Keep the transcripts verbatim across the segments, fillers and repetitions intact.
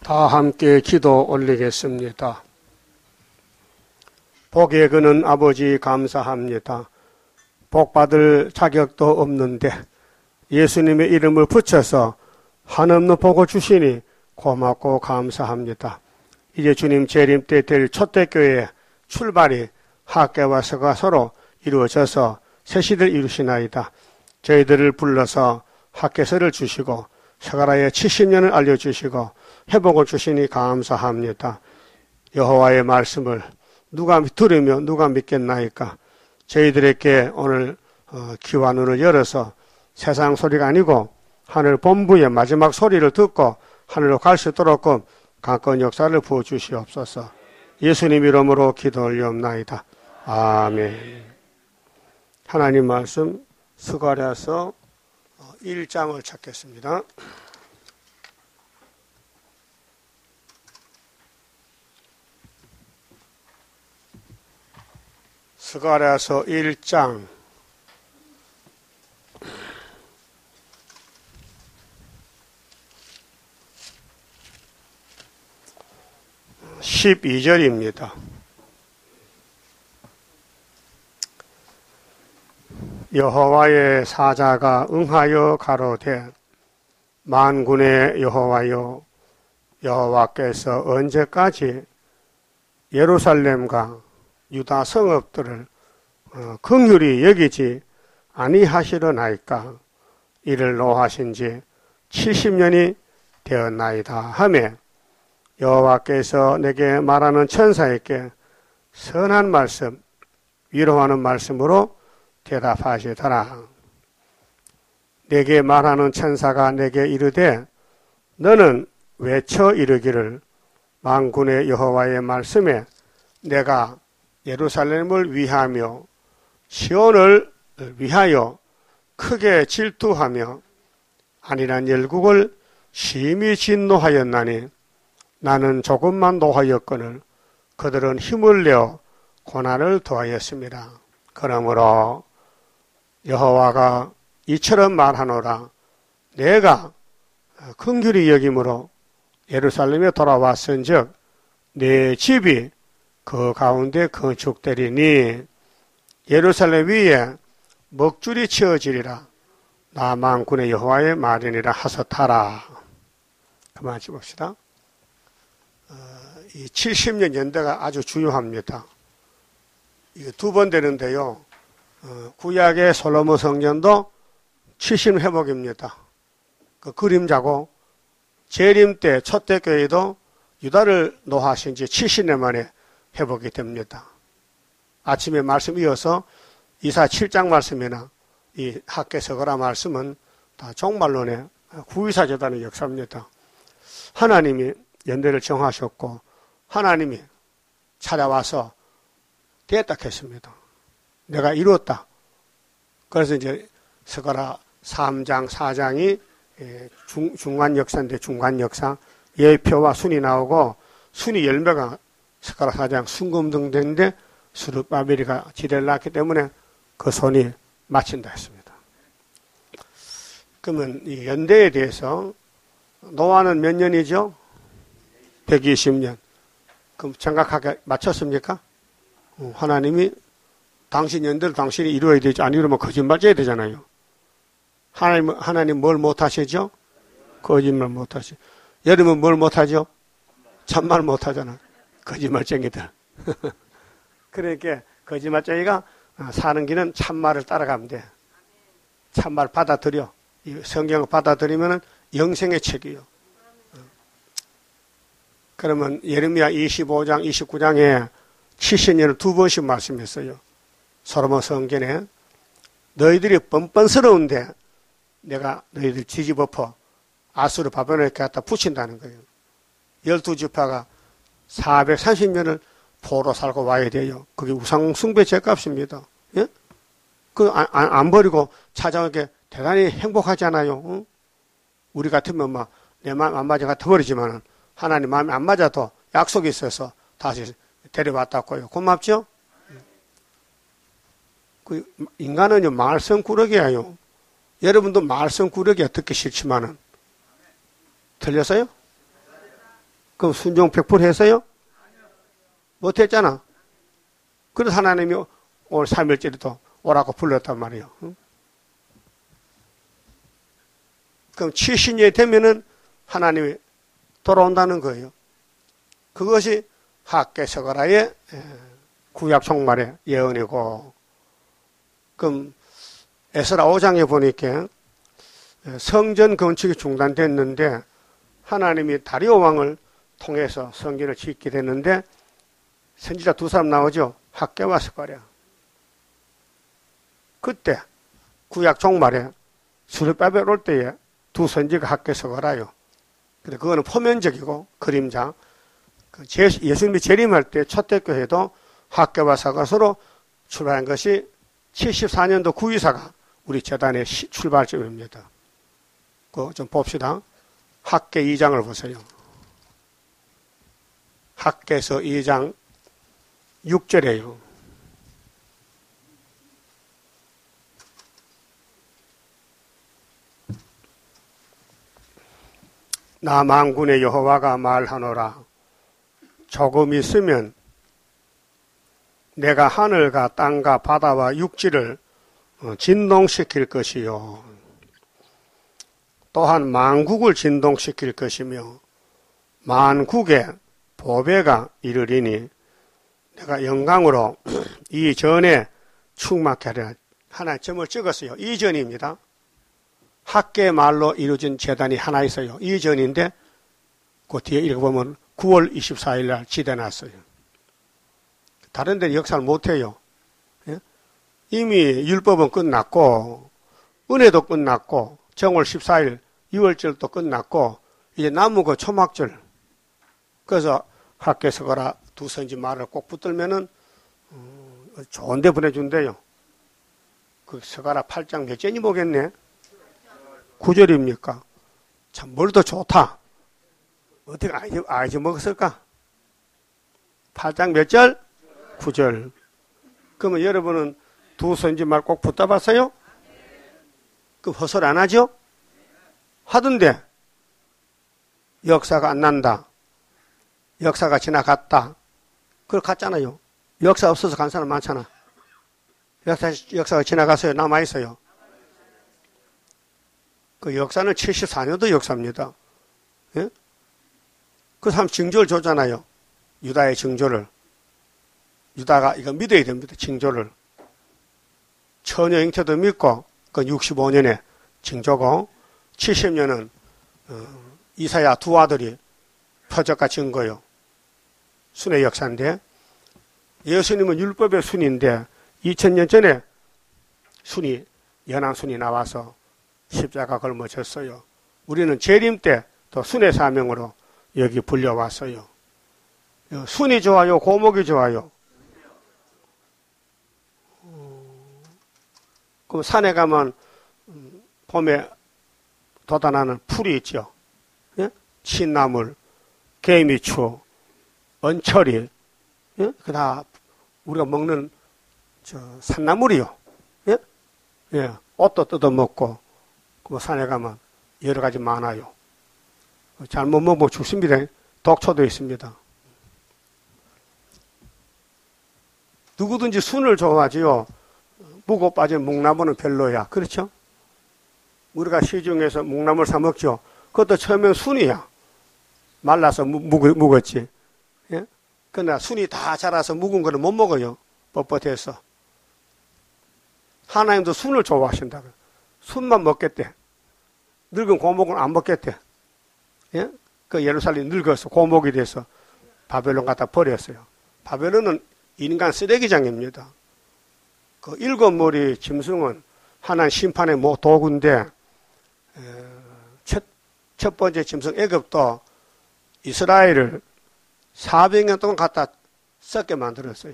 다 함께 기도 올리겠습니다. 복에 그는 아버지 감사합니다. 복 받을 자격도 없는데 예수님의 이름을 붙여서 한없는 복을 주시니 고맙고 감사합니다. 이제 주님 재림 때 될 초대교회 출발이 학계와 서가 서로 이루어져서 새 시대를 이루시나이다. 저희들을 불러서 학계서를 주시고 서가라의 칠십 년을 알려주시고 회복을 주시니 감사합니다. 여호와의 말씀을 누가 들으며 누가 믿겠나이까. 저희들에게 오늘 귀와 눈을 열어서 세상 소리가 아니고 하늘 본부의 마지막 소리를 듣고 하늘로 갈 수 있도록 강권 역사를 부어주시옵소서. 예수님 이름으로 기도 올리옵나이다. 아멘. 하나님 말씀 스가랴서 일 장을 찾겠습니다. 스가랴서 일 장 십이 절입니다. 여호와의 사자가 응하여 가로되 만군의 여호와여, 여호와께서 언제까지 예루살렘과 유다 성읍들을 긍휼히 여기지 아니하시려나이까. 이를 노하신 지 칠십 년이 되었나이다 하며 여호와께서 내게 말하는 천사에게 선한 말씀, 위로하는 말씀으로 대답하시더라. 내게 말하는 천사가 내게 이르되 너는 외쳐 이르기를 만군의 여호와의 말씀에 내가 예루살렘을 위하며 시온을 위하여 크게 질투하며 안일한 열국을 심히 진노하였나니 나는 조금만 노하였거늘 그들은 힘을 내어 고난을 더하였습니다. 그러므로 여호와가 이처럼 말하노라. 내가 긍휼히 여김으로 예루살렘에 돌아왔은즉 내 집이 그 가운데 건축되리니 예루살렘 위에 먹줄이 치어지리라. 나 만군의 여호와의 말이니라 하셨더라. 그만 봅시다. 어, 이 칠십 년 연대가 아주 중요합니다. 이게 두 번 되는데요. 어, 구약의 솔로몬 성전도 칠십 년 회복입니다. 그 그림자고 재림 때 초대교회도 유다를 노하신 지 칠십 년 만에 회복이 됩니다. 아침에 말씀 이어서 이사 칠 장 말씀이나 이 학개서거라 말씀은 다 종말론의 구이사 재단의 역사입니다. 하나님이 연대를 정하셨고 하나님이 찾아와서 됐다 했습니다. 내가 이루었다. 그래서 이제 스가랴 삼 장, 사 장이 중, 중간 역사인데 중간 역사 예표와 순이 나오고 순이 열매가 스가랴 사 장 순금등대인데 스룹바벨이가 지대를 낳기 때문에 그 손이 마친다 했습니다. 그러면 이 연대에 대해서 노아는 몇 년이죠? 백이십 년. 그럼 정확하게 맞췄습니까? 하나님이 당신 연대를 당신이 이루어야 되지, 안 이루면 거짓말 져야 되잖아요. 하나님, 하나님 뭘 못하시죠? 거짓말 못하시죠. 여러분 뭘 못하죠? 참말 못하잖아. 거짓말쟁이들. 그러니까 거짓말쟁이가 사는 길은 참말을 따라가면 돼. 참말 받아들여. 이 성경을 받아들이면 영생의 책이요. 그러면 예레미야 이십오 장, 이십구 장에 칠십 년을 두 번씩 말씀했어요. 솔로몬 성전에 너희들이 뻔뻔스러운데 내가 너희들 뒤집어퍼 아수르 바벨론에 갖다 붙인다는 거예요. 열두 지파가 사백삼십 년을 포로 살고 와야 돼요. 그게 우상 숭배 죄값입니다. 예? 그 안, 안 버리고 찾아오게 대단히 행복하잖아요. 응? 우리 같으면 막 내 마음 안 맞아 같아 버리지만은 하나님 마음이 안 맞아도 약속이 있어서 다시 데려왔다고요. 고맙죠? 그 인간은요 말썽꾸러기예요. 여러분도 말썽꾸러기야 듣기 싫지만은 틀렸어요? 그럼 순종 백 퍼센트 했어요? 못했잖아. 그래서 하나님이 오늘 삼일절에도 오라고 불렀단 말이에요. 그럼 칠십 년이 되면은 하나님이 돌아온다는 거예요. 그것이 학개서가라의 구약 종말의 예언이고, 그럼 에스라 오 장에 보니까 성전 건축이 중단됐는데 하나님이 다리오 왕을 통해서 성전을 짓게 됐는데 선지자 두 사람 나오죠. 학개와 스가랴. 그때 구약 종말에 수르바벨 올 때에 두 선지가 학개 스가랴요. 근데 그거는 포면적이고 그림자. 예수님이 재림할 때 초대교회도 학개와 사가서로 출발한 것이 칠십사 년도 구이사가 우리 재단의 출발점입니다. 그거 좀 봅시다. 학개 이 장을 보세요. 학개서 이 장 육 절이에요. 나 만군의 여호와가 말하노라. 조금 있으면 내가 하늘과 땅과 바다와 육지를 진동시킬 것이요. 또한 만국을 진동시킬 것이며 만국의 보배가 이르리니 내가 영광으로 이전에 충만케 하리라. 하나의 점을 찍었어요. 이전입니다. 학계 말로 이루어진 재단이 하나 있어요. 이전인데 그 뒤에 읽어보면 구월 이십사일 날 지대놨어요. 다른 데는 역사를 못해요. 예? 이미 율법은 끝났고 은혜도 끝났고 정월 십사일 유월절도 끝났고 이제 남은 그 초막절. 그래서 학계 서거라 두 선지 말을 꼭 붙들면은 음, 좋은 데 보내준대요. 그 서가라 팔 장 몇 절이 보겠네. 구 절입니까? 참 뭘 더 좋다. 어떻게 아이즈, 아이즈 먹었을까? 팔 장 몇 절? 구 절. 그러면 여러분은 두 선지 말 꼭 붙잡았어요? 그럼 헛소리 안 하죠? 하던데 역사가 안 난다. 역사가 지나갔다. 그걸 갔잖아요. 역사 없어서 간 사람 많잖아. 역사, 역사가 지나갔어요? 남아있어요? 그 역사는 칠십사 년도 역사입니다. 예? 그 사람 징조를 줬잖아요. 유다의 징조를. 유다가 이거 믿어야 됩니다. 징조를. 처녀 잉태도 믿고, 그 육십오 년에 징조고, 칠십 년은, 어, 이사야 두 아들이 표적과 증거요. 순의 역사인데, 예수님은 율법의 순인데, 이천 년 전에 순이, 연한 순이 나와서 십자가 걸머졌어요. 우리는 재림 때 또 순의 사명으로 여기 불려왔어요. 순이 좋아요? 고목이 좋아요? 그럼 산에 가면 봄에 돋아나는 풀이 있죠. 예? 친나물, 개미추, 언철이, 예? 그 다 우리가 먹는 저 산나물이요. 예? 예. 옷도 뜯어먹고, 그 산에 가면 여러 가지 많아요. 잘못 먹으면 죽습니다. 독초도 있습니다. 누구든지 순을 좋아하지요. 묵고 빠진 묵나무는 별로야. 그렇죠? 우리가 시중에서 묵나물 사 먹죠. 그것도 처음엔 순이야. 말라서 묵, 묵었지. 예? 그러나 순이 다 자라서 묵은 거는 못 먹어요. 뻣뻣해서. 하나님도 순을 좋아하신다고. 순만 먹겠대. 늙은 고목은 안 먹겠대. 예? 그 예루살렘이 늙어서 고목이 돼서 바벨론 갖다 버렸어요. 바벨론은 인간 쓰레기장입니다. 그 일곱 머리 짐승은 하나님 심판의 모 도구인데, 첫, 첫 번째 짐승 애굽도 이스라엘을 사백 년 동안 갖다 썩게 만들었어요.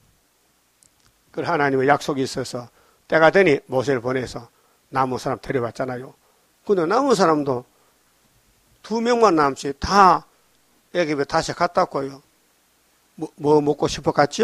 그 하나님의 약속이 있어서 때가 되니 모세를 보내서 남은 사람 데려왔잖아요. 근데 남은 사람도 두 명만 남지 다 애굽에 다시 갔다 왔고요. 뭐, 뭐 먹고 싶어 갔죠?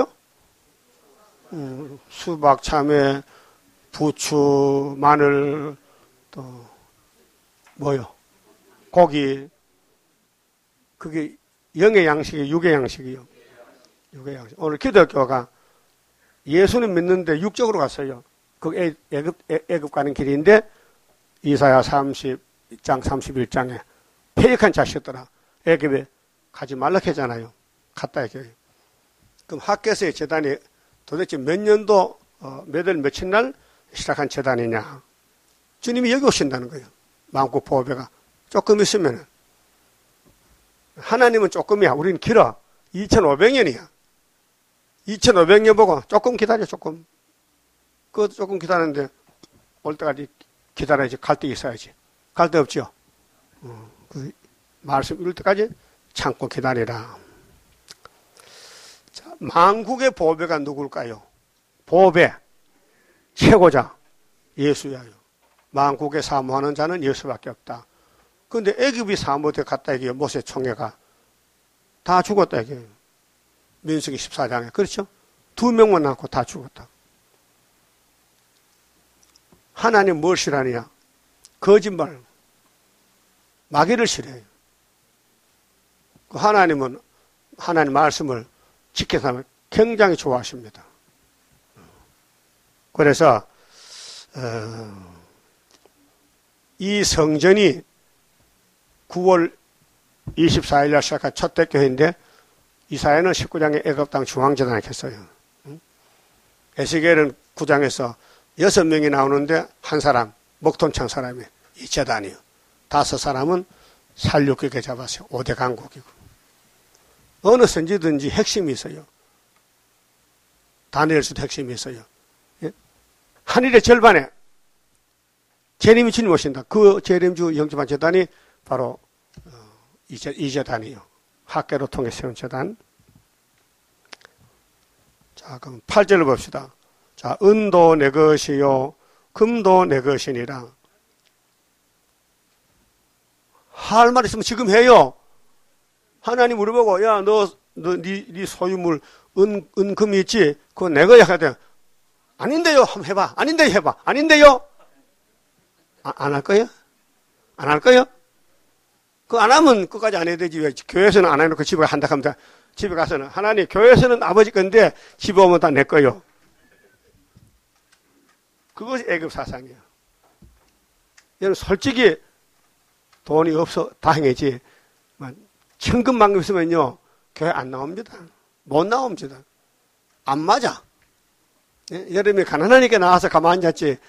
음, 수박, 참외, 부추, 마늘, 또 뭐요? 고기. 그게 영의 양식이 육의 양식이요. 육의 양식. 오늘 기독교가 예수는 믿는데 육적으로 갔어요. 그 애, 애급, 애, 애급 가는 길인데 이사야 삼십 장 삼십일 장에 폐역한 자식들아 애급에 가지 말라 했잖아요. 갔다 얘기해요. 그럼 학교에서의 재단이 도대체 몇 년도 어, 몇월 며칠 날 시작한 재단이냐. 주님이 여기 오신다는 거예요. 만국 보배가 조금 있으면은 하나님은 조금이야. 우리는 길어. 이천오백 년이야. 이천오백 년 보고 조금 기다려 조금. 그것도 조금 기다리는데 올 때까지 기다려야지. 갈 데 있어야지. 갈 데 없죠. 어, 그 말씀 이룰 때까지 참고 기다리라. 자, 만국의 보배가 누굴까요? 보배 최고자 예수야요. 만국에 사모하는 자는 예수밖에 없다. 그런데 애굽이 사모돼 갔다 얘기해요. 모세 총회가 다 죽었다 얘기해요. 민수기 십사 장에 그렇죠? 두 명만 낳고 다 죽었다. 하나님 뭘 싫어하느냐? 거짓말, 마귀를 싫어해요. 하나님은 하나님 말씀을 지켜서 하면 굉장히 좋아하십니다. 그래서 어, 이 성전이 구월 이십사일 날 시작한 첫 대교회인데 이사야는 십구 장에 애굽 땅 중앙재단을 했어요. 에스겔은 구 장에서 여섯 명이 나오는데 한 사람, 목돈창 사람이 이 재단이요. 다섯 사람은 살육국에 잡았어요. 오 대 강국이고. 어느 선지든지 핵심이 있어요. 다니엘서도 핵심이 있어요. 예? 한일의 절반에 재림이 주님 오신다. 그 재림주 영접한 재단이 바로 이 재단이요. 학계로 통해 세운 재단. 자, 그럼 팔 절을 봅시다. 자, 은도 내 것이요, 금도 내 것이니라. 할 말 있으면 지금 해요. 하나님 우리 보고, 야, 너, 너, 니, 니 소유물, 은, 은, 금이 있지? 그거 내 거야. 하대. 아닌데요. 한번 해봐. 아닌데요. 해봐. 아닌데요. 아, 안 할 거야? 안 할 거야? 그거 안 하면 끝까지 안 해야 되지. 왜? 교회에서는 안 해놓고 집에 한다 하면 집에 가서는 하나님, 교회에서는 아버지 건데 집에 오면 다 내 거요. 그것이 애굽 사상이야. 얘는 솔직히 돈이 없어 다행이지. 천금만금 있으면요 교회 안 나옵니다. 못 나옵니다. 안 맞아. 예? 여름에 가난하니까 나와서 가만히 앉았지.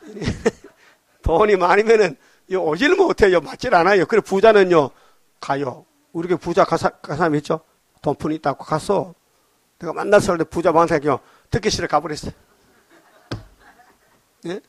돈이 많으면은 오지를 못해요. 맞질 않아요. 그래 부자는요 가요. 우리 부자 가사, 가사람 있죠? 돈푼이 있다고 갔어. 내가 만났을 때 부자 만나요. 듣기 싫어 가버렸어. 예?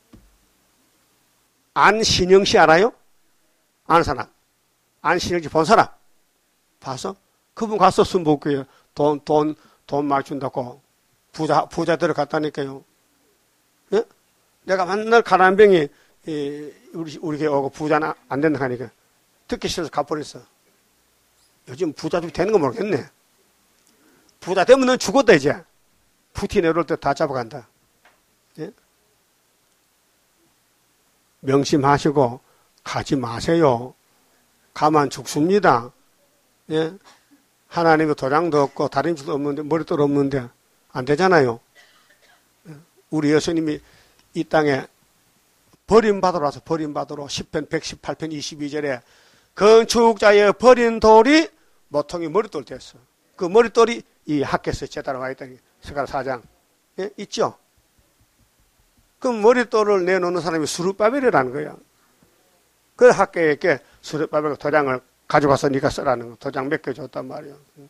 안신영 씨 알아요? 아는 사람. 안신영 씨 본 사람. 봐서? 그분 갔어, 순복교에. 돈, 돈, 돈 많이 준다고. 부자, 부자들을 갔다니까요. 예? 내가 맨날 가난병이, 이, 우리, 우리 게 오고 부자는 안 된다 하니까. 듣기 싫어서 가버렸어. 요즘 부자도 되는 거 모르겠네. 부자 되면 넌 죽었다, 이제. 푸틴 내려올 때 다 잡아간다. 예? 명심하시고 가지 마세요. 가만 죽습니다. 예? 하나님의 도장도 없고 다른 짓도 없는데 머리도 없는데 안 되잖아요. 우리 예수님이 이 땅에 버림받으러 와서 버림받으러 십 편 백십팔 편 이십이 절에 건축자의 버린 돌이 모퉁이 머릿돌 됐어. 그 머릿돌이 이 학교에서 제대로 와 있다니 스가랴 사 장 예? 있죠? 그럼 머릿돌을 내놓는 사람이 스룹바벨이라는 거야. 그 학교에 스룹바벨 도장을 가져가서 네가 쓰라는 거. 도장 몇 개 줬단 말이야.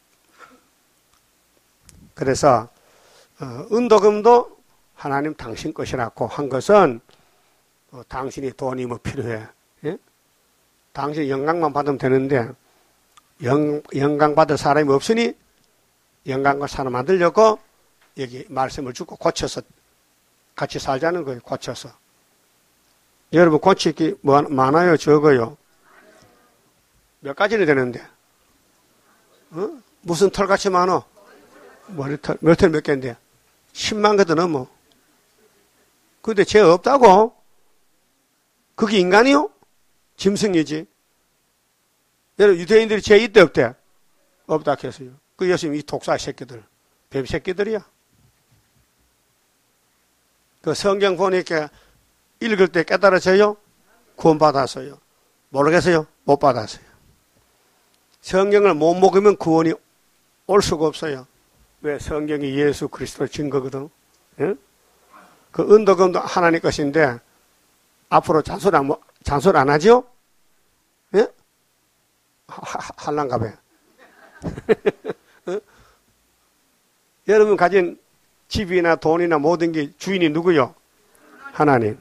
그래서 어, 은도금도 하나님 당신 것이라고 한 것은 어, 당신이 돈이 뭐 필요해. 예? 당신이 영광만 받으면 되는데 영, 영광 받을 사람이 없으니 영광과 사람 만들려고 여기 말씀을 주고 고쳐서 같이 살자는 거예요. 고쳐서. 여러분 고칠 게 뭐, 많아요? 적어요? 몇 가지는 되는데 어? 무슨 털같이 많어? 머리털, 머리털 몇 개인데 십만 개도 넘어. 근데 죄 없다고? 그게 인간이요? 짐승이지. 여러분 유대인들이 죄 있대 없대? 없다 했어요. 그 예수님 이 독사 새끼들, 뱀 새끼들이야. 그 성경 보니까 읽을 때 깨달아져요? 구원받았어요. 모르겠어요? 못 받았어요. 성경을 못 먹으면 구원이 올 수가 없어요. 왜? 성경이 예수 그리스도의 증거거든. 예? 그 은덕음도 하나님 것인데 앞으로 잔소리 안, 잔소리 안 하죠? 예? 할란가 봐요. 어? 여러분 가진 집이나 돈이나 모든 게 주인이 누구요? 하나님.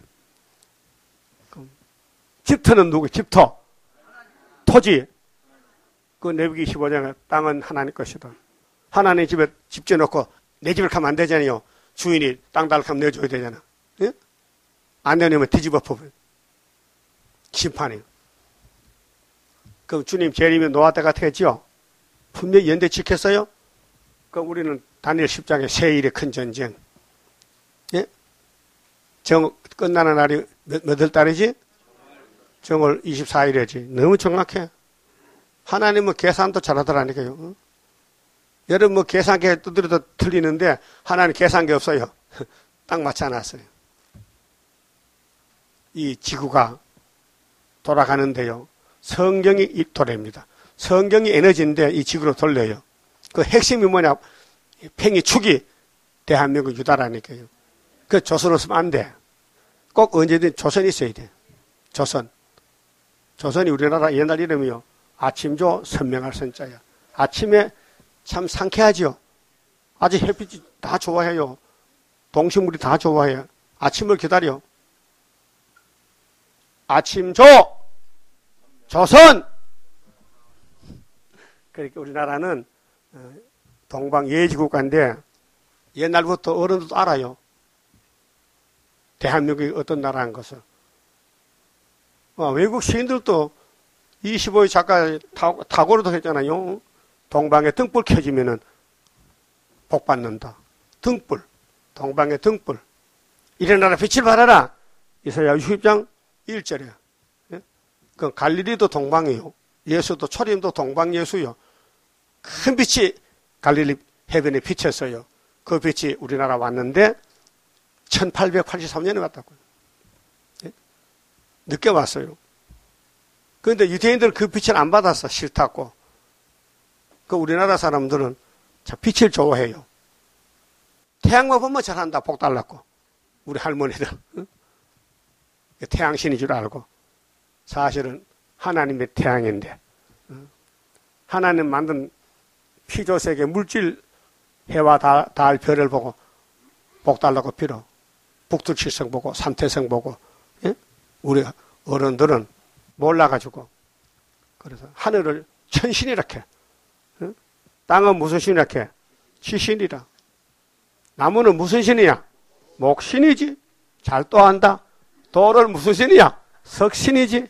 집터는 누구? 집터. 토지. 그 레위기 십오 장에 땅은 하나님 것이다. 하나님 집에 집 지어놓고 내 집을 가면 안 되잖아요. 주인이 땅 달라고 내줘야 되잖아. 예? 안 내놓으면 뒤집어 퍼버려. 심판이에요. 그럼 주님 재림이 노아 때 같았죠? 분명히 연대 지켰어요? 그럼 우리는 다니엘 십 장에 세일의 큰 전쟁. 예? 정, 끝나는 날이 몇, 몇월 달이지? 정월 이십사 일이지. 너무 정확해. 하나님은 계산도 잘하더라니까요. 어? 여러분 뭐 계산기 두드려도 틀리는데 하나님 계산기 없어요. 딱 맞춰놨어요. 이 지구가 돌아가는데요. 성경이 이 도래입니다. 성경이 에너지인데 이 지구로 돌려요. 그 핵심이 뭐냐? 팽이 축이 대한민국 유다라니까요. 그 조선 없으면 안 돼. 꼭 언제든 조선이 있어야 돼. 조선. 조선이 우리나라 옛날 이름이요. 아침조 선명할 선자야. 아침에 참 상쾌하죠. 아직 햇빛이 다 좋아해요. 동식물이 다 좋아해요. 아침을 기다려. 아침조 조선. 그러니까 우리나라는 동방 예지국가인데 옛날부터 어른들도 알아요. 대한민국이 어떤 나라인 것을. 어, 외국 시인들도 이십오 일 작가 타고로도 했잖아요. 동방에 등불 켜지면은 복 받는다. 등불. 동방에 등불. 일어나라 빛을 발하라. 이사야 육십 장 일 절에. 예? 그 갈릴리도 동방이요. 예수도 초림도 동방 예수요. 큰 빛이 갈릴리 해변에 비쳤어요. 그 빛이 우리나라 왔는데 천팔백팔십삼 년에 왔다고요. 예? 늦게 왔어요. 그런데 유대인들은 그 빛을 안 받았어. 싫다고. 그 우리나라 사람들은 자 빛을 좋아해요. 태양만 보면 잘한다. 복 달랐고. 우리 할머니들. 응? 태양신인 줄 알고. 사실은 하나님의 태양인데. 응? 하나님 만든 피조세계 물질 해와 달, 달 별을 보고 복 달라고 빌어. 북두칠성 보고 삼태성 보고. 예? 우리 어른들은 몰라가지고. 그래서 하늘을 천신이라 해. 응? 땅은 무슨 신이라 해? 지신이라. 나무는 무슨 신이야? 목신이지. 잘 또한다. 돌은 무슨 신이야? 석신이지.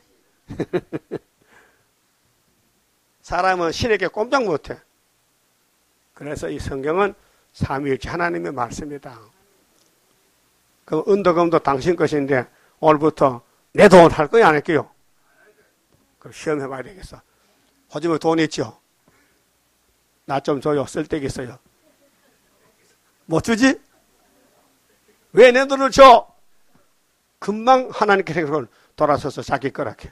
사람은 신에게 꼼짝 못해. 그래서 이 성경은 삼위일체 하나님의 말씀이다. 그 은덕음도 당신 것인데 오늘부터 내 돈 할 거야 안 할게요? 그럼 시험해봐야 되겠어. 호주머니 돈 있죠? 나 좀 줘요. 쓸데기 있어요. 못 주지? 왜 내 돈을 줘? 금방 하나님께 그걸 돌아서서 자기 거라게.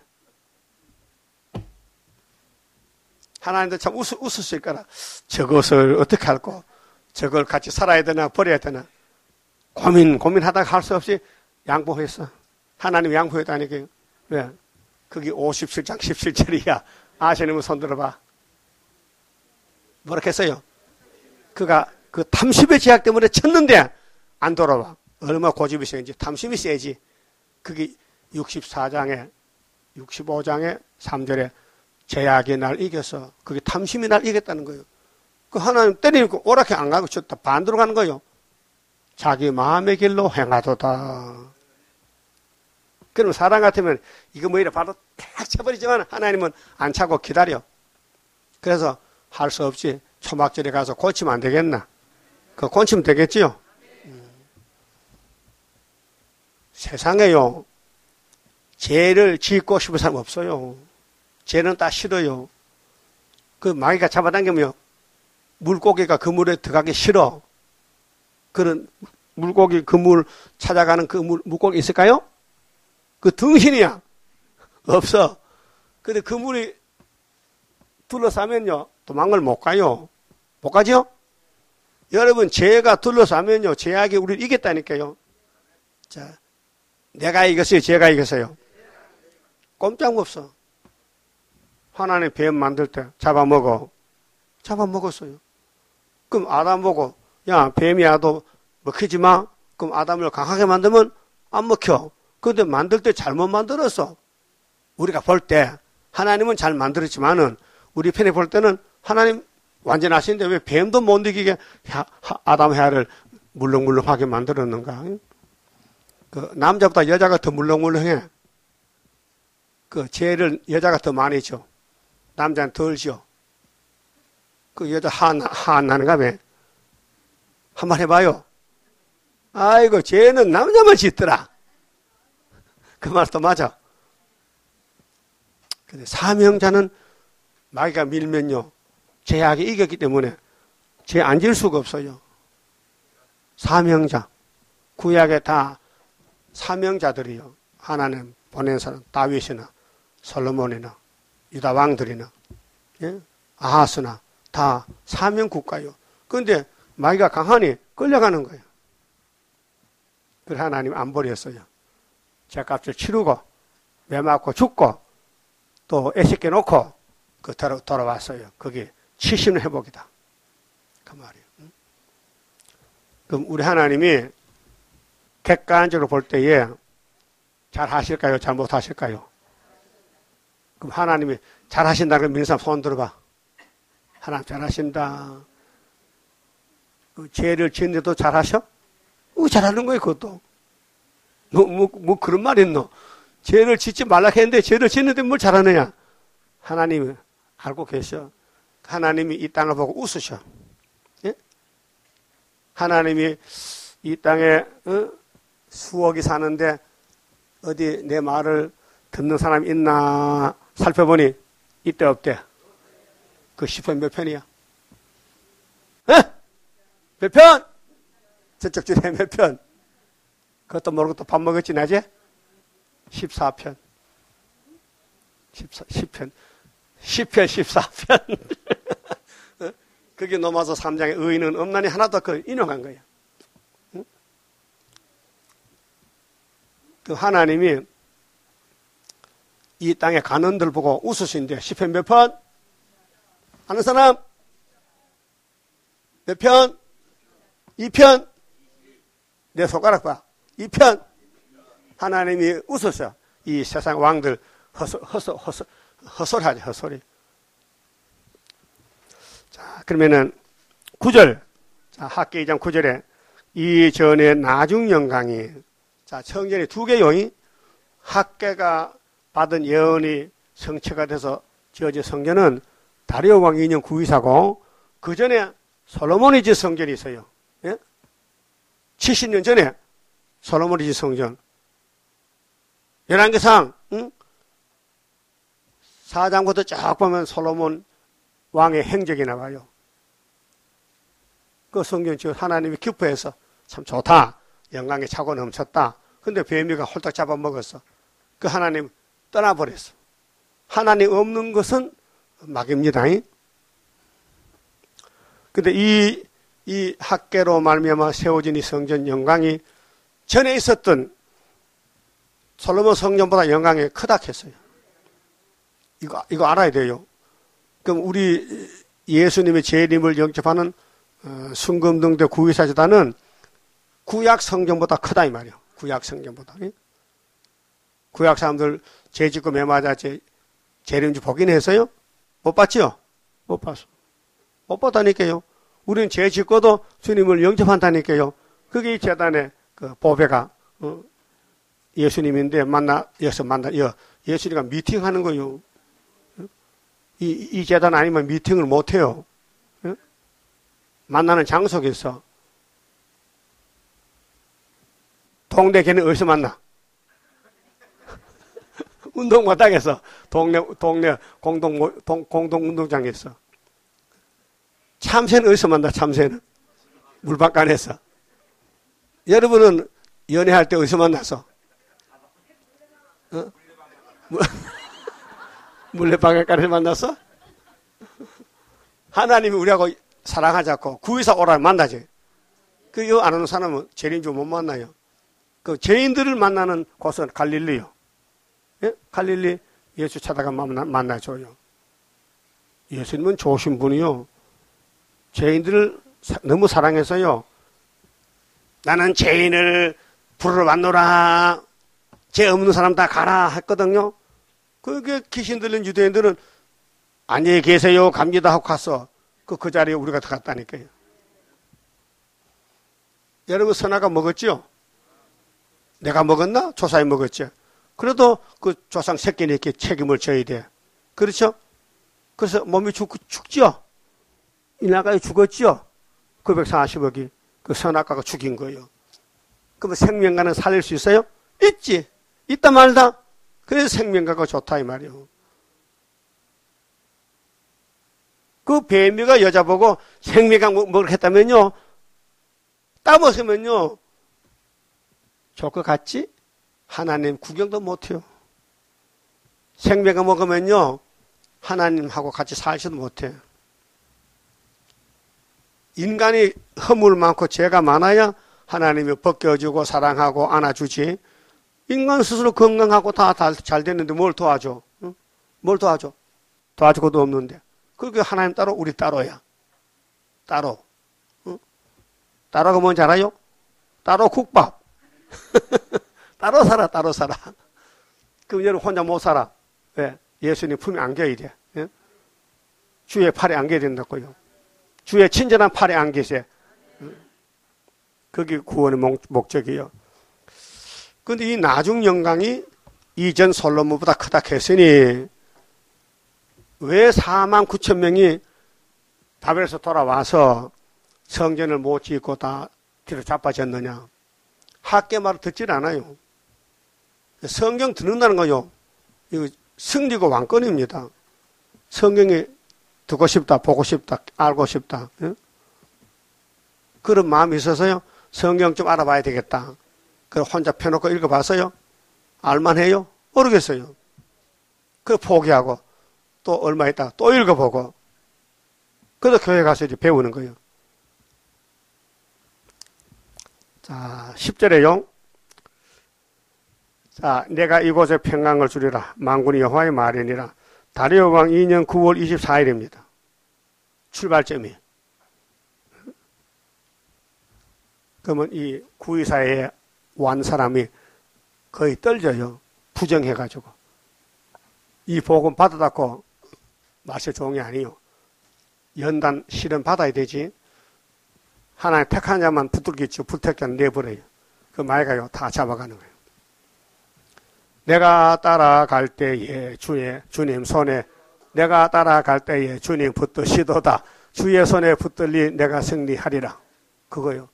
하나님도 참 웃, 웃으실 거라. 저것을 어떻게 할까? 저걸 같이 살아야 되나 버려야 되나? 고민, 고민하다가 할 수 없이 양보했어. 하나님 양보했다니까요. 왜? 그게 오십칠 장 십칠 절이야. 아시는 분 손 들어봐. 뭐라 했어요? 그가 그 탐심의 제약 때문에 쳤는데 안 돌아와. 얼마나 고집이 세는지. 탐심이 세지. 그게 육십사 장에, 육십오 장에 삼 절에 제약이 날 이겨서 그게 탐심이 날 이겼다는 거예요. 그 하나님 때리니까 오락해 안 가고 저 반대로 가는 거예요. 자기 마음의 길로 행하도다. 그럼 사람 같으면 이거 뭐 이래 바로 탁 쳐버리지만 하나님은 안 차고 기다려. 그래서 할 수 없이 초막절에 가서 고치면 안 되겠나? 그 고치면 되겠지요? 음. 세상에요. 죄를 짓고 싶은 사람 없어요. 죄는 다 싫어요. 그 마귀가 잡아당기면 물고기가 그 물에 들어가기 싫어. 그런 물고기 그 물 찾아가는 그 물, 물고기 있을까요? 그 등신이야. 없어. 근데 그 물이 둘러싸면요, 도망을 못 가요. 못 가죠? 여러분, 죄가 둘러싸면요, 죄악이 우리를 이겼다니까요. 자, 내가 이겼어요? 죄가 이겼어요? 꼼짝 없어. 하나님 뱀 만들 때 잡아먹어. 잡아먹었어요. 그럼 아담 보고, 야, 뱀이 야도 먹히지 마. 그럼 아담을 강하게 만들면 안 먹혀. 그런데 만들 때 잘못 만들었어. 우리가 볼 때 하나님은 잘 만들었지만은 우리 편에 볼 때는 하나님 완전하신데 왜 뱀도 못 이기게 아담 해아를 물렁물렁하게 만들었는가? 그 남자보다 여자가 더 물렁물렁해. 그 죄를 여자가 더 많이 져. 남자는 덜 져. 그 여자 화, 화 안 나는가 봐. 한번 해봐요. 아이고, 죄는 남자만 짓더라. 그 말도 맞아. 근데 사명자는 마귀가 밀면요, 죄악이 이겼기 때문에 죄 안 질 수가 없어요. 사명자. 구약에 다 사명자들이요. 하나님 보낸 사람, 다윗이나 솔로몬이나 유다 왕들이나, 예? 아하스나 다 사명 국가요. 그런데 마귀가 강하니 끌려가는 거예요. 그래 하나님 안 버렸어요. 죄값을 치르고 매 맞고 죽고 또 애씻게 놓고 그 돌아, 돌아왔어요. 그게 칠십 년 회복이다. 그 말이에요. 그럼 우리 하나님이 객관적으로 볼 때에 잘 하실까요? 잘못 하실까요? 그럼 하나님이 잘 하신다는 믿는 사람 손 들어봐. 하나님 잘 하신다. 그 죄를 짓는데도 잘 하셔? 어, 잘하는 거예요, 그것도. 뭐, 뭐, 뭐 그런 말 있노? 죄를 짓지 말라 했는데 죄를 짓는데 뭘 잘하느냐? 하나님이 알고 계셔. 하나님이 이 땅을 보고 웃으셔. 예? 하나님이 이 땅에 어? 수억이 사는데 어디 내 말을 듣는 사람이 있나 살펴보니 이때 없대. 그 십 편 몇 편이야? 에? 몇 편? 저쪽 줄에 몇 편? 그것도 모르고 또 밥 먹었지, 낮에? 십사 편. 십사, 십 편. 십 편, 십사 편. 그게 로마서 삼 장에 의인은 없나니 하나도 그 인용한 거야. 응? 그 하나님이 이 땅에 가는들 보고 웃으신데, 십 편 몇 편? 아는 사람? 몇 편? 이 편? 내 손가락 봐. 이 편? 하나님이 웃으셔. 이 세상 왕들 허소, 허소, 허소, 헛소리하지, 헛소리. 자, 그러면은 구 절. 자, 학계 이 장 구 절에 이전에 나중 영광이, 자, 청전이 두 개요. 학계가 받은 예언이 성취가 돼서 지어진 성전은 다리오 왕 이 년 구이사고, 그 전에 솔로몬이 지은 성전이 있어요. 예? 칠십 년 전에 솔로몬이 지은 성전. 열왕기상, 응? 사 장부터 쫙 보면 솔로몬 왕의 행적이 나와요. 그 성경 지금 하나님이 기뻐해서 참 좋다. 영광에 차고 넘쳤다. 근데 뱀이가 홀딱 잡아먹었어. 그 하나님 떠나버렸어. 하나님 없는 것은 막입니다. 근데 이, 이 학계로 말미암아 세워진 이 성전 영광이 전에 있었던 솔로몬 성전보다 영광이 크다 했어요. 이거, 이거 알아야 돼요. 그럼 우리 예수님의 재림을 영접하는 어, 순금등대 구이사제단은 구약 성경보다 크다 이 말이에요. 구약 성경보다. 예? 구약 사람들 죄 짓고 매맞아 제 재림주 보긴 했어요? 못 봤지요? 못 봤어. 못 봤다니까요. 우리는 죄 짓고도 주님을 영접한다니까요. 그게 이 재단의 그 보배가 어, 예수님인데 만나 여기서 만나 여 예수님과 미팅하는 거요. 이, 이 재단 아니면 미팅을 못 해요. 예? 만나는 장소에서. 동네 걔는 어디서 만나? 운동마당에서 동네 동네 공동 동, 공동 운동장에서. 참새는 어디서 만나, 참새는? 물방간에서. 여러분은 연애할 때 어디서 만났어? 어? 물레방앗간에서 만났어? 하나님이 우리하고 사랑하자고 구의사 오라 만나지. 그거 안 하는 사람은 죄인 줄 못 만나요. 그 죄인들을 만나는 곳은 갈릴리요. 예? 갈릴리 예수 찾아가 만나, 만나줘요. 예수님은 좋으신 분이요. 죄인들을 사, 너무 사랑해서요. 나는 죄인을 부르러 왔노라. 죄 없는 사람 다 가라 했거든요. 그게 귀신 들린 유대인들은 안녕히 계세요. 갑니다 하고 갔어. 그, 그 자리에 우리가 갔다니까요. 여러분 선아가 먹었죠? 내가 먹었나? 조상이 먹었죠. 그래도 그 조상 새끼니까 책임을 져야 돼. 그렇죠? 그래서 몸이 죽, 죽죠? 이나가에 죽었죠? 구백사십억이 그 선악과가 죽인 거예요. 그러면 생명과는 살릴 수 있어요? 있지. 있다 말다. 그래서 생명과가 좋다 이 말이에요. 그 뱀이가 여자 보고 생명과 먹겠다면요. 따먹으면요. 좋을 것 같지? 하나님 구경도 못해요. 생명과 먹으면요. 하나님하고 같이 살지도 못해요. 인간이 허물 많고 죄가 많아야 하나님이 벗겨주고 사랑하고 안아주지. 인간 스스로 건강하고 다 잘 됐는데 뭘 도와줘? 응? 뭘 도와줘? 도와줄 것도 없는데. 그게 하나님 따로 우리 따로야. 따로. 응? 따로가 뭔지 알아요? 따로 국밥. 따로 살아, 따로 살아. 그럼 여러분 혼자 못 살아. 왜? 예수님 품에 안겨야 돼. 예? 주의 팔에 안겨야 된다고요. 주의 친절한 팔에 안기세. 그게 구원의 목, 목적이에요. 그런데 이 나중 영광이 이전 솔로몬보다 크다 했으니 왜 사만 구천 명이 바벨에서 돌아와서 성전을 못 짓고 다 뒤로 자빠졌느냐. 학계 말을 듣질 않아요. 성경 듣는다는 거요. 이거 승리고 왕권입니다. 성경에 듣고 싶다, 보고 싶다, 알고 싶다. 예? 그런 마음이 있어서요. 성경 좀 알아봐야 되겠다. 그럼 혼자 펴놓고 읽어봤어요. 알만해요? 모르겠어요. 그래 포기하고 또 얼마 있다가 또 읽어보고 그래서 교회 가서 이제 배우는 거예요. 자, 십 절에요. 자, 내가 이곳에 평강을 주리라. 만군의 여호와의 말이니라. 다리오 왕 이 년 구월 이십사일입니다. 출발점이. 그러면 이 구이사에 완 사람이 거의 떨져요. 부정해가지고. 이 복음 받아갖고 맛이 좋은 게 아니요. 연단 실은 받아야 되지. 하나님 택한 자만 붙들겠죠. 불택자는 내버려요. 그 말가요. 다 잡아가는 거예요. 내가 따라갈 때에 주의 주님 손에 내가 따라갈 때에 주님 붙드시도다. 주의 손에 붙들리 내가 승리하리라. 그거요.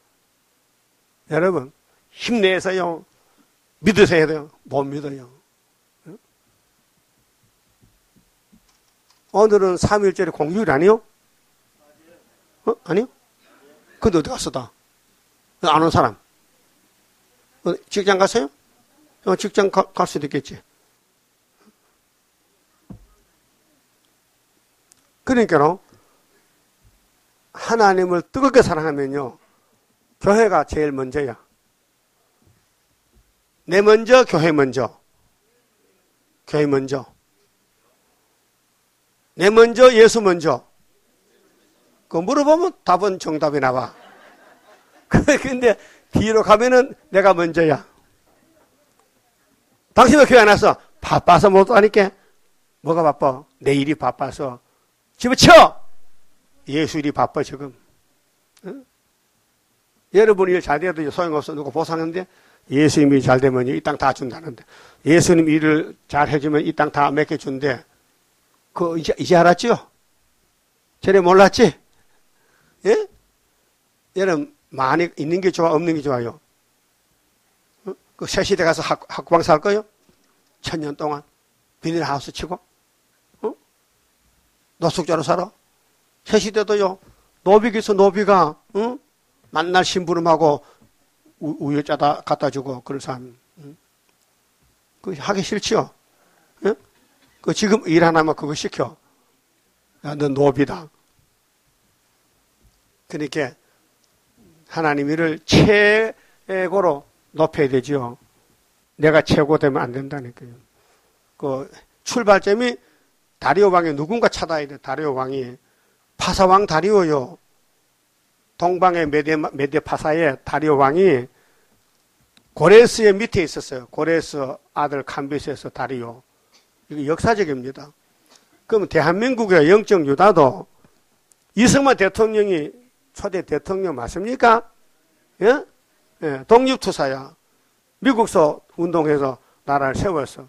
여러분 힘내서요. 믿으셔야 돼요. 못 믿어요. 오늘은 삼일절에 공휴일 아니요? 어? 아니요? 근데 어디 갔어 다? 안 온 사람? 어, 직장 갔어요? 어, 직장 가, 갈 수도 있겠지. 그러니까요. 하나님을 뜨겁게 사랑하면요. 교회가 제일 먼저야. 내 먼저, 교회 먼저. 교회 먼저. 내 먼저, 예수 먼저. 그 물어보면 답은 정답이 나와. 근데 뒤로 가면은 내가 먼저야. 당신 왜 교회 안 왔어? 바빠서 못 가니까. 뭐가 바빠? 내 일이 바빠서. 집어쳐! 예수 일이 바빠 지금. 응? 여러분 일 잘 돼도 소용없어. 누가 보상했는데 예수님이 잘 되면 이 땅 다 준다는데. 예수님 일을 잘 해주면 이 땅 다 몇 개 준대. 그거 이제, 이제 알았죠? 전에 몰랐지? 예? 여러분 많이 있는 게 좋아, 없는 게 좋아요? 어? 그 새 시대 가서 학, 학구방 살 거요? 천년 동안 비닐하우스 치고? 어? 노숙자로 살아? 새 시대도요, 노비기서 노비가, 응? 만날 심부름하고 우유 짜다 갖다 주고 그런 사람. 응? 그 하기 싫지요? 응? 그 지금 일 하나만 그거 시켜. 야, 너 노비다. 그러니까 하나님 일을 최고로 높여야 되죠. 내가 최고 되면 안 된다니까요. 그 출발점이 다리오 왕이 누군가 찾아야 돼. 다리오 왕이 파사왕 다리오요. 동방의 메데 메데 파사의 다리오 왕이 고레스의 밑에 있었어요. 고레스 아들 캄비스에서 다리오. 이거 역사적입니다. 그럼 대한민국의 영적 유다도 이승만 대통령이 초대 대통령 맞습니까? 예? 예, 독립투사야. 미국서 운동해서 나라를 세웠어.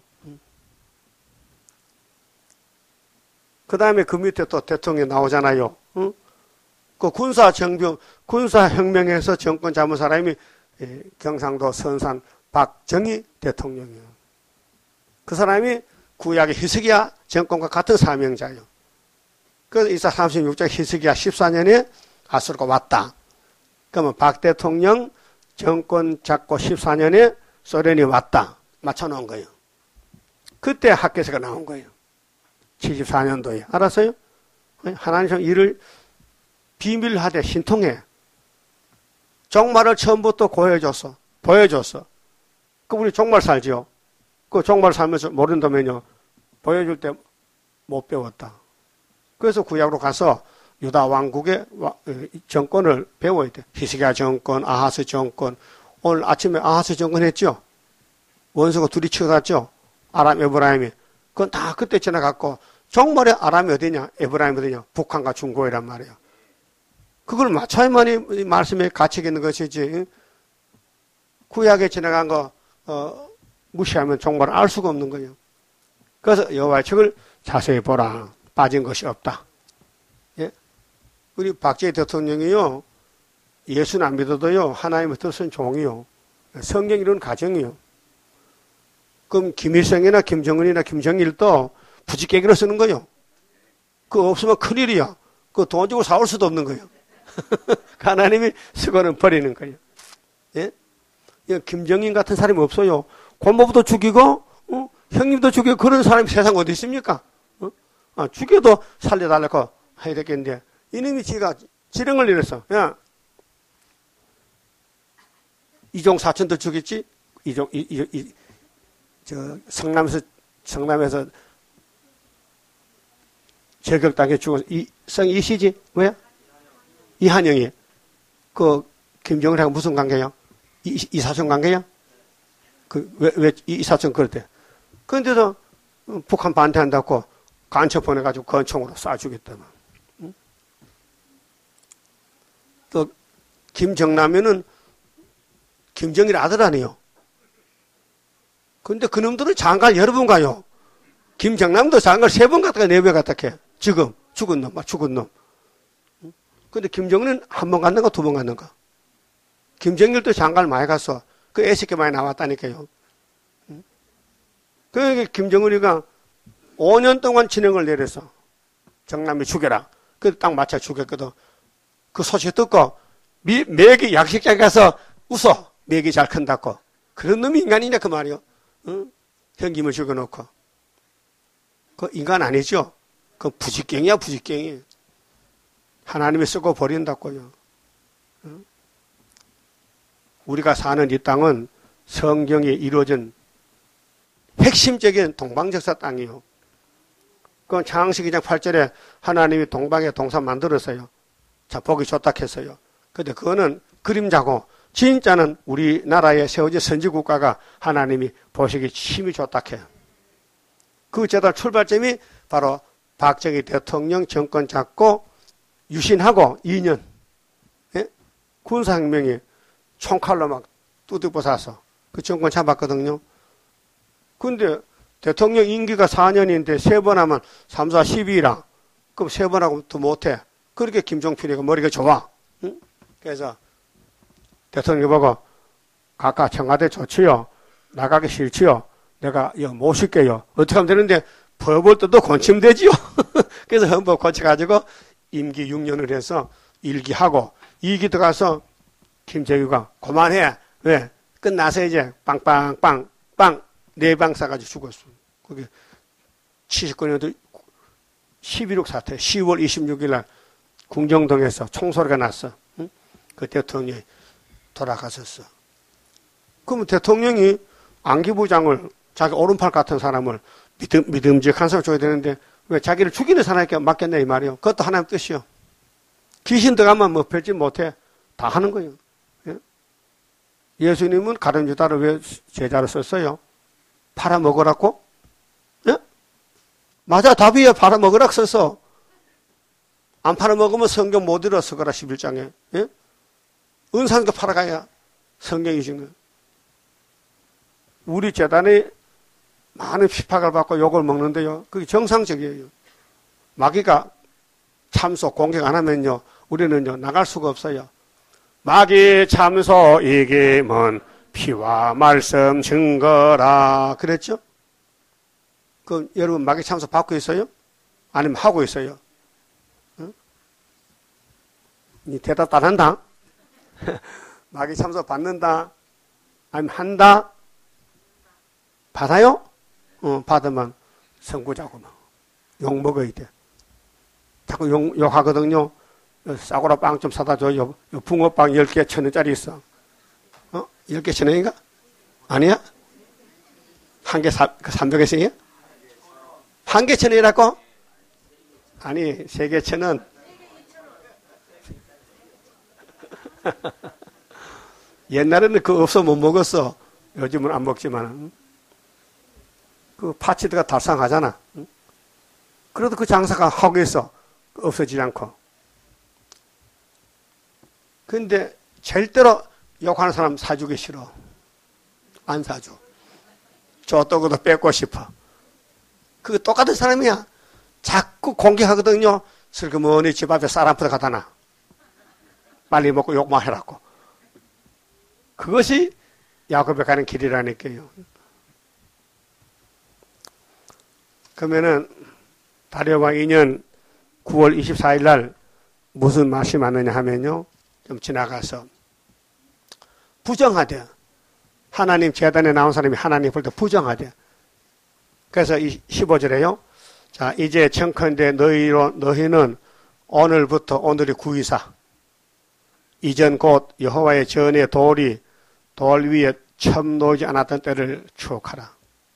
그 다음에 그 밑에 또 대통령이 나오잖아요. 응? 그 군사정병, 군사혁명에서 정권 잡은 사람이 경상도 선산 박정희 대통령이에요. 그 사람이 구약의 히스기야 정권과 같은 사명자예요. 그래서 이사 삼십육 장 히스기야 십사 년에 아수르가 왔다. 그러면 박 대통령 정권 잡고 십사 년에 소련이 왔다. 맞춰놓은 거예요. 그때 학계서가 나온 거예요. 칠십사 년도에. 알았어요? 하나님 일을 비밀하되 신통해. 종말을 처음부터 고해줬어. 보여줬어. 그 우리 종말 살지요. 그 종말 살면서 모른다면요. 보여줄 때 못 배웠다. 그래서 구약으로 가서 유다 왕국의 정권을 배워야 돼. 히스기야 정권, 아하스 정권. 오늘 아침에 아하스 정권 했죠? 원수가 둘이 치고갔죠? 아람 에브라임이. 그건 다 그때 지나갔고, 종말에 아람이 어디냐? 에브라임 어디냐? 북한과 중고이란 말이에요. 그걸 맞춰야만이 말씀에 가치가 있는 것이지. 구약에 지나간 거, 어, 무시하면 종말을 알 수가 없는 거예요. 그래서 여호와의 책을 자세히 보라. 빠진 것이 없다. 예? 우리 박정희 대통령이요, 예수는 안 믿어도요, 하나님의 뜻은 종이요. 성경 이론 가정이요. 그럼 김일성이나 김정은이나 김정일도 부지깨기로 쓰는 거예요. 그거 없으면 큰일이야. 그거 돈 주고 사올 수도 없는 거예요. 하나님이 쓰고는 버리는 거예요. 예? 김정인 같은 사람이 없어요. 고모부도 죽이고, 어? 형님도 죽이고, 그런 사람이 세상 어디 있습니까? 어? 아, 죽여도 살려달라고 해야 되겠는데, 이놈이 지가 지령을 내렸어. 야, 이종 사촌도 죽였지? 이종, 이, 이, 이, 저, 성남에서, 성남에서 저격당해 죽은, 이, 성 이시지? 뭐야? 이한영이. 그, 김정은하고 무슨 관계야? 이, 이사촌 관계야? 그, 왜, 왜, 이사촌 그럴 때. 그런데도 북한 반대한다고 간첩 보내가지고 권총으로 쏴주겠다만. 응? 또, 김정남이는 김정일 아들 아니에요. 근데 그놈들은 장가를 여러 번 가요. 김정남도 장가를 세 번 갔다가 네 번 갔다 해. 지금, 죽은 놈, 죽은 놈. 근데 김정은은 한 번 갔는가, 두 번 갔는가? 김정일도 장가를 많이 갔어. 그 애새끼 많이 나왔다니까요. 그러니까 김정은이가 오 년 동안 진행을 내려서 정남이 죽여라. 그래서 딱 맞춰 죽였거든. 그 소식 듣고 미, 매기 약식장에 가서 웃어. 매기 잘 큰다고. 그런 놈이 인간이냐 그 말이요. 응? 형님을 죽여놓고. 그 인간 아니죠? 그 부직갱이야 부직갱이. 하나님이 쓰고 버린다고요. 응? 우리가 사는 이 땅은 성경에 이루어진 핵심적인 동방적사 땅이요. 그 창세기 이 장 팔 절에 하나님이 동방에 동산 만들었어요. 자, 보기 좋다 했어요. 근데 그거는 그림자고 진짜는 우리나라에 세워진 선지국가가 하나님이 보시기 심히 좋다 해요. 그 제달 출발점이 바로 박정희 대통령 정권 잡고 유신하고 이 년 예? 군사혁명이 총칼로 막 뚜둑 쏴서 그 정권 잡았거든요. 근데 대통령 임기가 사 년인데 세 번 하면 삼, 사, 십이라. 그럼 세 번 하고 더 못해. 그렇게 김종필이가 머리가 좋아. 응? 그래서 대통령이 보고 각각 청와대 좋지요. 나가기 싫지요. 내가 이거 모실게요. 어떻게 하면 되는데 법을 뜯어 고치면 되지요. 그래서 헌법 고쳐가지고 임기 육 년을 해서 일 기 하고 이 기 들어가서 김재규가 그만해. 왜? 끝나서 이제 빵빵빵 빵 네 방 쏴가지고 죽었어. 그게 칠십구 년도 십일억 사태 시월 이십육일 날 궁정동에서 총소리가 났어. 응? 그 대통령이 돌아가셨어. 그러면 대통령이 안기부장을 자기 오른팔 같은 사람을 믿음, 믿음직한 사람을 줘야 되는데 왜 자기를 죽이는 사람에게 맡겼냐 이 말이요. 그것도 하나님 뜻이요. 귀신 들어가면 뭐 별짓 못해. 다 하는 거예요. 예? 예수님은 가룟 유다를 왜 제자로 썼어요? 팔아먹으라고? 예? 맞아, 답이에요. 팔아먹으라고 써서. 안 팔아먹으면 성경 못 읽어 서거라 십일 장에. 예? 은사니까 팔아가야 성경이 준 거예요. 우리 재단에 많은 핍박을 받고 욕을 먹는데요. 그게 정상적이에요. 마귀가 참소, 공격 안 하면요. 우리는요, 나갈 수가 없어요. 마귀 참소 이김은 피와 말씀 증거라. 그랬죠? 그 여러분 마귀 참소 받고 있어요? 아니면 하고 있어요? 응? 니 대답 안 한다? 마귀 참소 받는다? 아니면 한다? 받아요? 어, 받으면 선구자구만. 욕 먹어야 돼. 자꾸 욕, 욕하거든요. 싸구라 빵 좀 사다 줘요. 붕어빵 열 개 천 원짜리 있어. 어? 열 개 천 원인가? 아니야? 한 개 삼백 원씩이야? 한 개 천 원이라고? 아니, 세 개 천 원. 옛날에는 그거 없어 못 먹었어. 요즘은 안 먹지만. 그 파치드가 달성하잖아. 그래도 그 장사가 하고 있어. 없어지지 않고. 근데 절대로 욕하는 사람 사주기 싫어. 안 사줘. 저떡으로 뺏고 싶어. 그거 똑같은 사람이야. 자꾸 공격하거든요. 슬그머니 집 앞에 쌀 한 푸대 갖다 놔. 빨리 먹고 욕만 해라고. 그것이 야곱에 가는 길이라니까요. 그러면은 다리오왕 이 년 구월 이십사일 날 무슨 맛이 많느냐 하면요. 좀 지나가서 부정하대. 하나님 재단에 나온 사람이 하나님 볼 때 부정하대. 그래서 이 십오 절에요. 자, 이제 청컨대 너희로 너희는 오늘부터 오늘이 구이사. 이전 곧 여호와의 전에 돌이 돌 위에 처음 놓이지 않았던 때를 추억하라.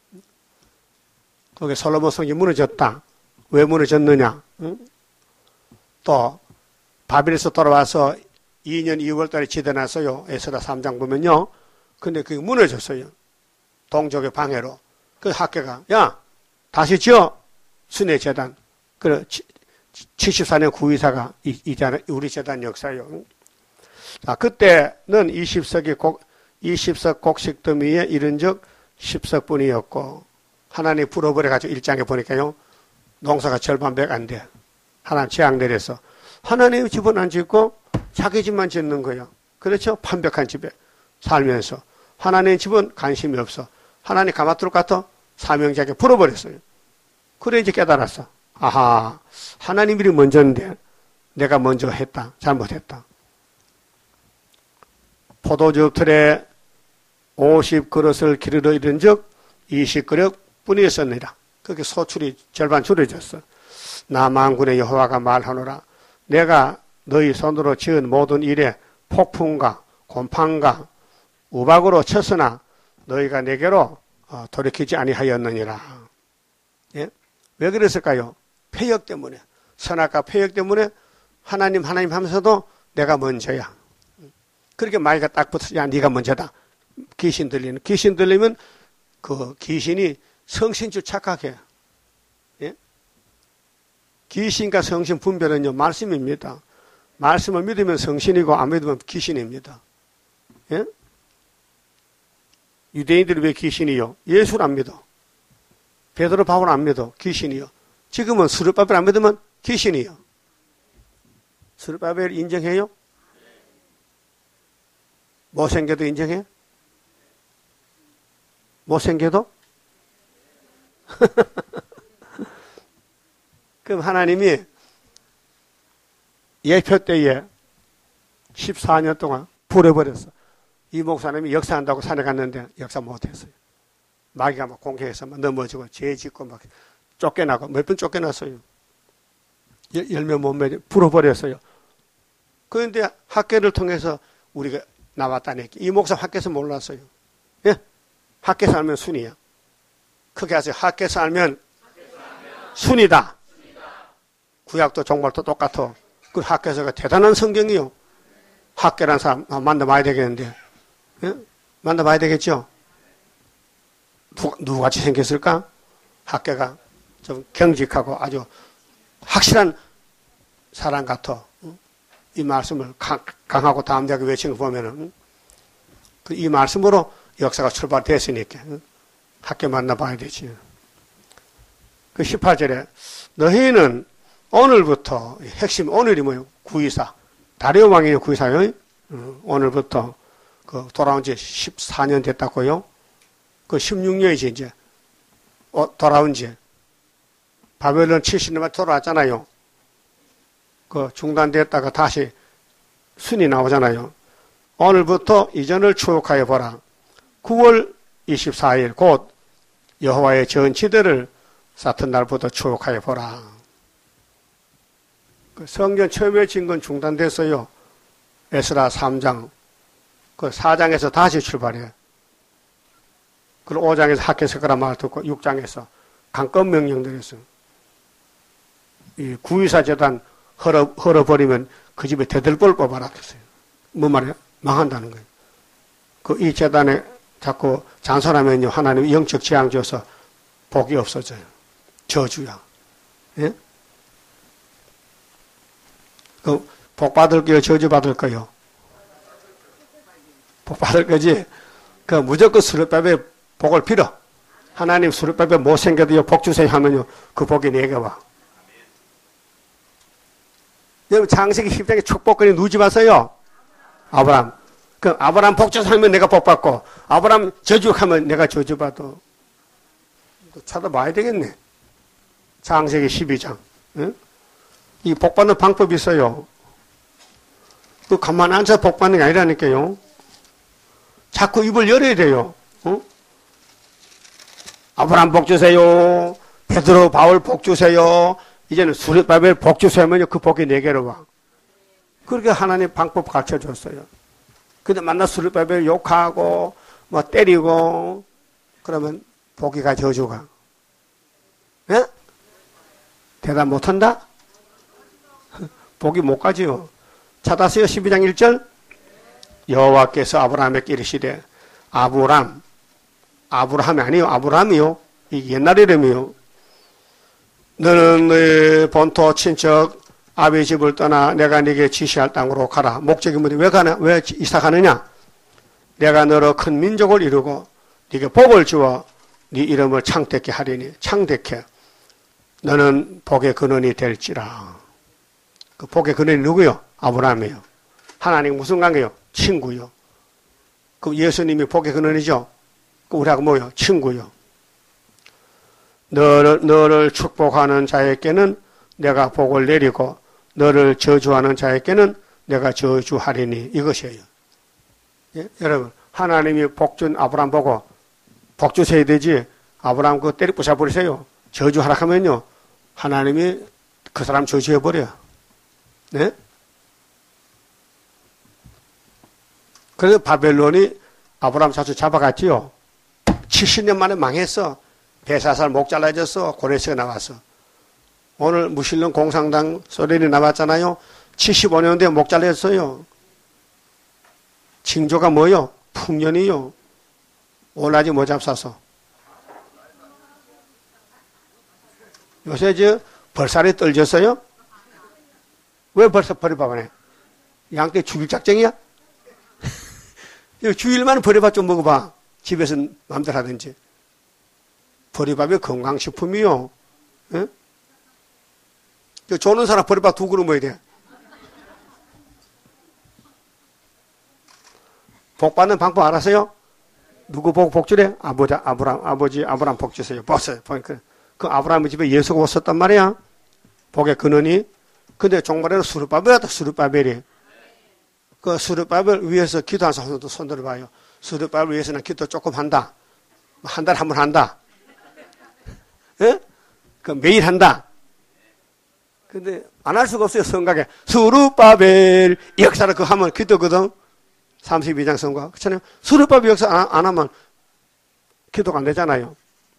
거기 솔로몬 성이 무너졌다. 왜 무너졌느냐? 응? 또 바벨에서 돌아와서 이 년 이월 달에 지어놨어요. 에스라 삼 장 보면요. 근데 그게 무너졌어요. 동족의 방해로. 그 학교가 야 다시 지어 순회 재단. 그래 칠십사 년 구이사가 이, 이 우리 재단 역사요. 자 그때는 이십 석이 곡 이십 석 곡식 더미에 이른 적 십 석뿐이었고 하나님 불어버려 가지고 일 장에 보니까요. 농사가 절반밖에 안 돼. 하나님 재앙 내려서 하나님 집은 안 짓고 자기 집만 짓는 거예요. 그렇죠? 판벽한 집에 살면서 하나님 집은 관심이 없어. 하나님 가마뚜룩 같아 사명자에게 풀어버렸어요. 그래 이제 깨달았어. 아하, 하나님 일이 먼저인데 내가 먼저 했다. 잘못했다. 포도주 틀에 오십 그릇을 기르러 이른 적 이십 그릇 뿐이었습니다. 그렇게 소출이 절반 줄어졌어. 나 만군의 여호와가 말하노라. 내가 너희 손으로 지은 모든 일에 폭풍과 곰팡과 우박으로 쳤으나 너희가 내게로 돌이키지 아니하였느니라. 예? 왜 그랬을까요? 폐역 때문에. 선악과 폐역 때문에 하나님 하나님 하면서도 내가 먼저야. 그렇게 말가 딱 붙어서 야 네가 먼저다. 귀신 들리는. 귀신 들리면 그 귀신이 성신 줄 착각해. 예? 귀신과 성신 분별은요 말씀입니다. 말씀을 믿으면 성신이고 안 믿으면 귀신입니다. 예? 유대인들이 왜 귀신이요? 예수를 안 믿어. 베드로 바울 안 믿어. 귀신이요. 지금은 스룹바벨 안 믿으면 귀신이요. 스룹바벨 인정해요? 못생겨도 인정해? 못생겨도? 그럼 하나님이 예표 때에 십사 년 동안 불어버렸어. 이 목사님이 역사한다고 산에 갔는데 역사 못했어요. 마귀가 막 공격해서 막 넘어지고 죄 짓고 막 쫓겨나고 몇 번 쫓겨났어요. 열매 못 맺어 불어버렸어요. 그런데 학교를 통해서 우리가 나왔다니까. 이 목사 학교에서 몰랐어요. 예? 학교에서 알면 순이야. 크게 하세요. 학교에서 알면 순이다. 구약도 종말도 똑같아. 그 학교에서가 대단한 성경이요. 학교란 사람 만나봐야 되겠는데. 예? 만나봐야 되겠죠? 누가, 누구같이 생겼을까? 학교가 좀 경직하고 아주 확실한 사람 같아. 이 말씀을 강, 강하고 담대하게 외치는 거 보면은 이 말씀으로 역사가 출발됐으니까 학교 만나봐야 되지. 그 십팔 절에 너희는 오늘부터 핵심 오늘이 뭐예요? 구이사 다리오 왕이 구이사요. 오늘부터 그 돌아온 지 십사 년 됐다고요. 그 십육 년이지 이제 어, 돌아온 지 바벨론 칠십 년만 돌아왔잖아요. 그 중단됐다가 다시 순이 나오잖아요. 오늘부터 이전을 추억하여 보라. 구월 이십사일 곧 여호와의 전치들을 쌓던 날부터 추억하여 보라. 그 성전 처음에 진 건 중단됐어요. 에스라 삼 장. 그 사 장에서 다시 출발해. 그리고 오 장에서 학개석가라 말 듣고 육 장에서 강권 명령 내렸어. 이 구이사 재단 헐어, 헐어버리면 그 집에 대들벌 뽑아라 했어요. 뭐 말이야? 망한다는 거예요. 그 이 재단에 자꾸 잔손하면요, 하나님 영적 재앙 줘서 복이 없어져요. 저주야. 예? 그, 복 받을 거요, 저주 받을 거요? 복 받을 거지? 그, 무조건 수렵밥에 복을 빌어. 하나님 수렵밥에 못생겨도요, 복 주세요 하면요, 그 복이 내게 와. 여러분, 창세기 십 장에 축복권이 누지 마세요. 아브람. 그, 아브람 복주하면 내가 복 받고, 아브람 저주하면 내가 저주받아. 찾아봐야 되겠네. 창세기 십이 장. 응? 이 복 받는 방법이 있어요. 그, 가만 앉아서 복 받는 게 아니라니까요. 자꾸 입을 열어야 돼요. 응? 아브람 복 주세요. 베드로 바울 복 주세요. 이제는 수르바벨 복 주세요 하면요, 그 복이 내게로 와. 그렇게 하나님 방법 가르쳐 줬어요. 근데 만나 수르바벨 욕하고, 뭐 때리고, 그러면 복이가 저주가. 예? 대답 못한다? 복이 못 가지요. 찾았어요? 십이 장 일 절? 여호와께서 아브라함에게 이르시되, 아브람, 아브라함이 아니요, 아브람이요. 이게 옛날 이름이요. 너는 너의 본토 친척 아비 집을 떠나 내가 네게 지시할 땅으로 가라. 목적이 뭐지? 왜 가나? 왜 이사 가느냐? 내가 너로 큰 민족을 이루고 네게 복을 주어 네 이름을 창대케 하리니. 창대케. 너는 복의 근원이 될지라. 그 복의 근원이 누구요? 아브라함이요. 하나님 무슨 관계요? 친구요. 그 예수님이 복의 근원이죠? 그 우리하고 뭐요? 친구요. 너를, 너를 축복하는 자에게는 내가 복을 내리고 너를 저주하는 자에게는 내가 저주하리니. 이것이에요. 예? 여러분, 하나님이 복준 아브라함 보고 복 주셔야 되지, 아브라함 그거 때리 부숴버리세요. 저주하라 하면요, 하나님이 그 사람 저주해버려. 네? 그래서 바벨론이 아브라함 자주 잡아갔지요. 칠십 년 만에 망했어. 배사살 목 잘라졌어. 고레스가 나왔어. 오늘 무신론 공산당 소련이 나왔잖아요. 칠십오 년대에 목 잘렸어요. 징조가 뭐요? 풍년이요. 오나지 뭐 잡사서. 요새 저 벌살이 떨졌어요? 왜 벌써 버려봐네? 양떼 죽일 작정이야? 주일만 버려밥 좀 먹어봐. 집에서 마음대로 하든지. 버리밥이 건강식품이요. 예? 조는 사람 버리밥 두 그릇 먹어야 돼. 복 받는 방법 알았어요? 누구 보고 복 주래? 아버지, 아브람, 아버지, 아브람 복 주세요. 보세요. 보니까 그 아브라함의 집에 예수가 왔었단 말이야. 복의 근원이. 근데 종말에는 수르바벨이다, 수르바벨이. 그 수르바벨 위해서 기도한 사람도 손 들어봐요. 수르바벨 위해서는 기도 조금 한다. 한 달에 한 번 한다. 예? 그 매일 한다. 근데 안 할 수가 없어요, 성각에. 수르바벨 역사를 그 하면 기도거든. 삼십이 장 성가. 그렇잖아요. 수르바벨 역사 안, 안 하면 기도가 안 되잖아요.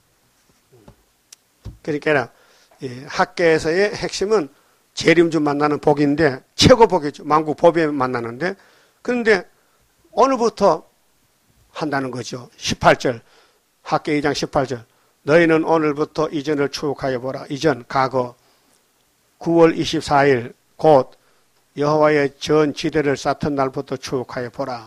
그러니까 예, 학계에서의 핵심은 재림주 만나는 복인데 최고 복이죠. 만국 법에 만나는데 그런데 오늘부터 한다는 거죠. 십팔 절 학계 이 장 십팔 절 너희는 오늘부터 이전을 추억하여 보라. 이전 과거 구월 이십사일 곧 여호와의 전 지대를 쌓던 날부터 추억하여 보라.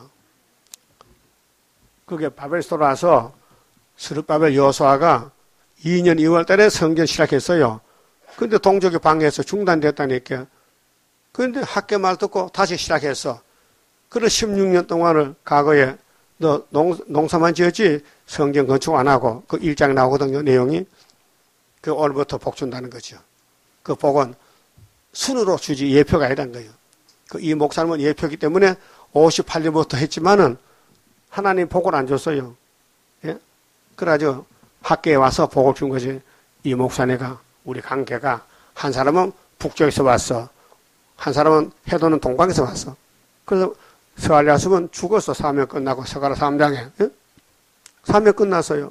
그게 바벨에서 돌아와서 스룹바벨 여호수아가 이 년 이월 달에 성전 시작했어요. 근데 동족이 방해해서 중단됐다니까. 그런데 학계 말 듣고 다시 시작했어. 그래서 십육 년 동안을 과거에 너 농, 농사만 지었지 성전 건축 안 하고 그 일 장에 나오거든요. 내용이. 그 오늘부터 복 준다는 거죠. 그 복은 순으로 주지 예표가 아니란 거예요. 그 이 목사님은 예표이기 때문에 오십팔 년부터 했지만은 하나님 복을 안 줬어요. 예? 그래가지고 학계에 와서 복을 준 거지. 이 목사네가 우리 관계가 한 사람은 북쪽에서 왔어. 한 사람은 해도는 동방에서 왔어. 그래서 스갈랴습은 죽었어. 사명 끝나고 스가랴 삼 장에. 예? 사명 끝났어요.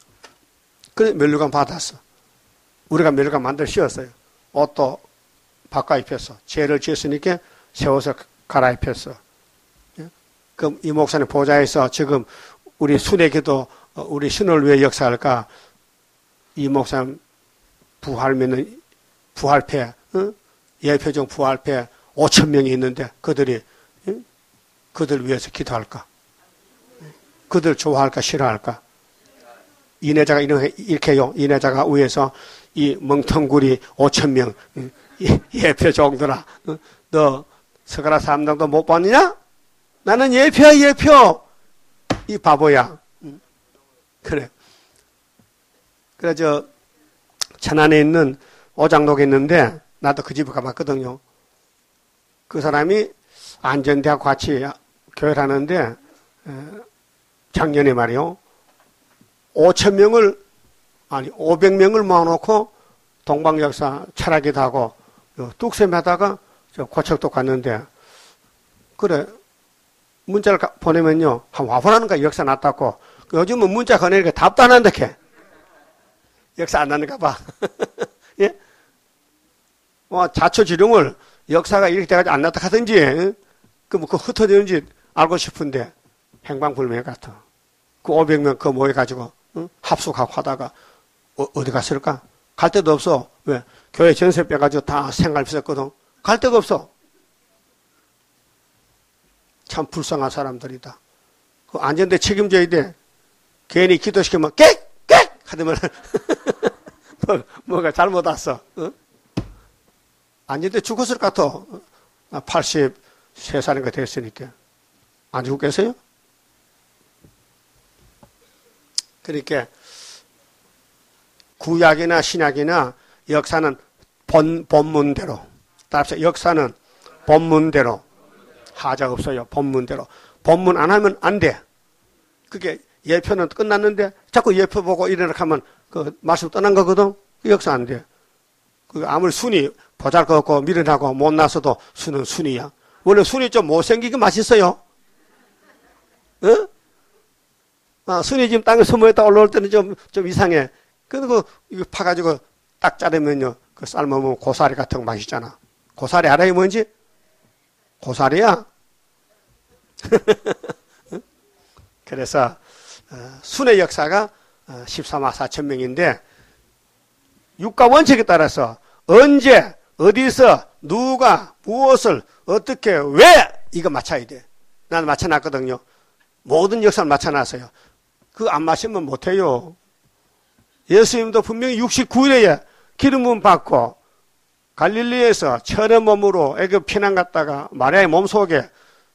그래서 면류관 받았어. 우리가 면류관 만들 씌웠어요. 옷도 바꿔 입혔어. 죄를 지었으니까 새 옷을 갈아입혔어. 예? 그럼 이 목사님 보좌에서 지금 우리 순회기도 우리 신을 위해 역사할까? 이 목사님 부활 믿는 부활패, 어? 예표적 부활패 오천 명이 있는데 그들이 어? 그들 위해서 기도할까? 그들 좋아할까 싫어할까? 이내자가 이렇게 해요. 이내자가 위에서 이 멍텅구리 오천 명 예표 정도라. 어? 너 스가랴 삼 장도 못 봤느냐? 나는 예표야 예표. 이 바보야. 그래. 그래, 저, 천안에 있는 오장록에 있는데, 나도 그 집에 가봤거든요. 그 사람이 안전대학 같이 교회를 하는데, 작년에 말이요. 오천 명을, 아니, 오백 명을 모아놓고, 동방역사 철학기도 하고, 뚝셈 하다가, 저 고척도 갔는데, 그래, 문자를 보내면요, 한 와보라는가 역사 났다고, 요즘은 문자 보내니까 답도 안 한다, 걔. 역사 안 나는가 봐. 예? 뭐, 자초지룡을 역사가 이렇게 돼가지고 안 났다 하든지, 예? 그 뭐, 그 흩어지는지 알고 싶은데, 행방불명 같아. 그 오백 명 그 모여가지고, 응? 합숙하고 하다가, 어, 어디 갔을까? 갈 데도 없어. 왜? 교회 전세 빼가지고 다 생활 비쌌거든. 갈 데가 없어. 참 불쌍한 사람들이다. 그 안전대 책임져야 돼. 괜히 기도시키면 깨! 깨! 하더만 뭐, 뭐가 잘못 왔어. 어? 안전대 죽었을 것 같아. 팔십세 살인가 됐으니까. 안 죽겠어요? 그러니까 구약이나 신약이나 역사는 본, 본문대로. 따라서 역사는 본문대로. 하자 없어요. 본문대로. 본문 안 하면 안 돼. 그게 예표는 끝났는데 자꾸 예표 보고 이래라 하면 그 말씀 떠난 거거든. 그 역사 안 돼. 그 아무리 순이 보잘것없고 미련하고 못나서도 순은 순이야. 원래 순이 좀 못생기게 맛있어요. 어? 아, 순이 지금 땅에 숨어있다 올라올 때는 좀, 좀 이상해. 그리고 이거 파가지고 딱 자르면요. 그 삶으면 고사리 같은 거 맛있잖아. 고사리 알아요, 뭔지? 고사리야? 그래서 순의 역사가 십삼만 사천 명인데 육가 원칙에 따라서 언제 어디서 누가 무엇을 어떻게 왜 이거 맞춰야 돼. 나는 맞춰놨거든요. 모든 역사를 맞춰놨어요. 그거 안 맞추면 못해요. 예수님도 분명히 육십구 일에 기름 부음 받고 갈릴리에서 천의 몸으로 애굽 피난 갔다가 마리아의 몸속에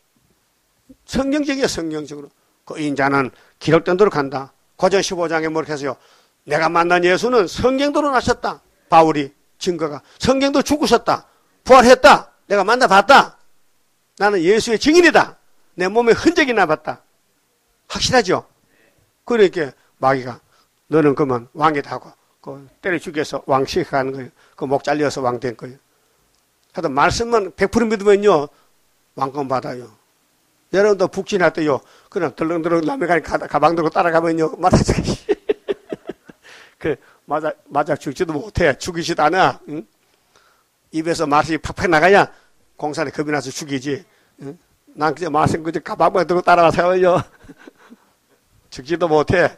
성경적이야 성경적으로. 그 인자는 기록된 대로 간다. 고전 십오 장에 뭐렇게 해서요. 내가 만난 예수는 성경대로 나셨다. 바울이 증거가. 성경도 죽으셨다. 부활했다. 내가 만나봤다. 나는 예수의 증인이다. 내 몸에 흔적이 남았다. 확실하죠? 그러니까 마귀가 너는 그러면 왕이다 하고 그 때려 죽여서 왕시켜가는 거예요. 그 목 잘려서 왕 된 거예요. 하여튼 말씀만 백 퍼센트 믿으면요 왕권 받아요. 여러분도 북진할 때요 그냥 덜렁덜렁 남의 가방 들고 따라가면요 맞아 죽이시 그 맞아 맞아 죽지도 못해. 죽이지도 않아. 응? 입에서 말씀이 팍팍 나가야 공산에 겁이 나서 죽이지. 응? 난 그저 말씀 그저 가방만 들고 따라가서요 죽지도 못해.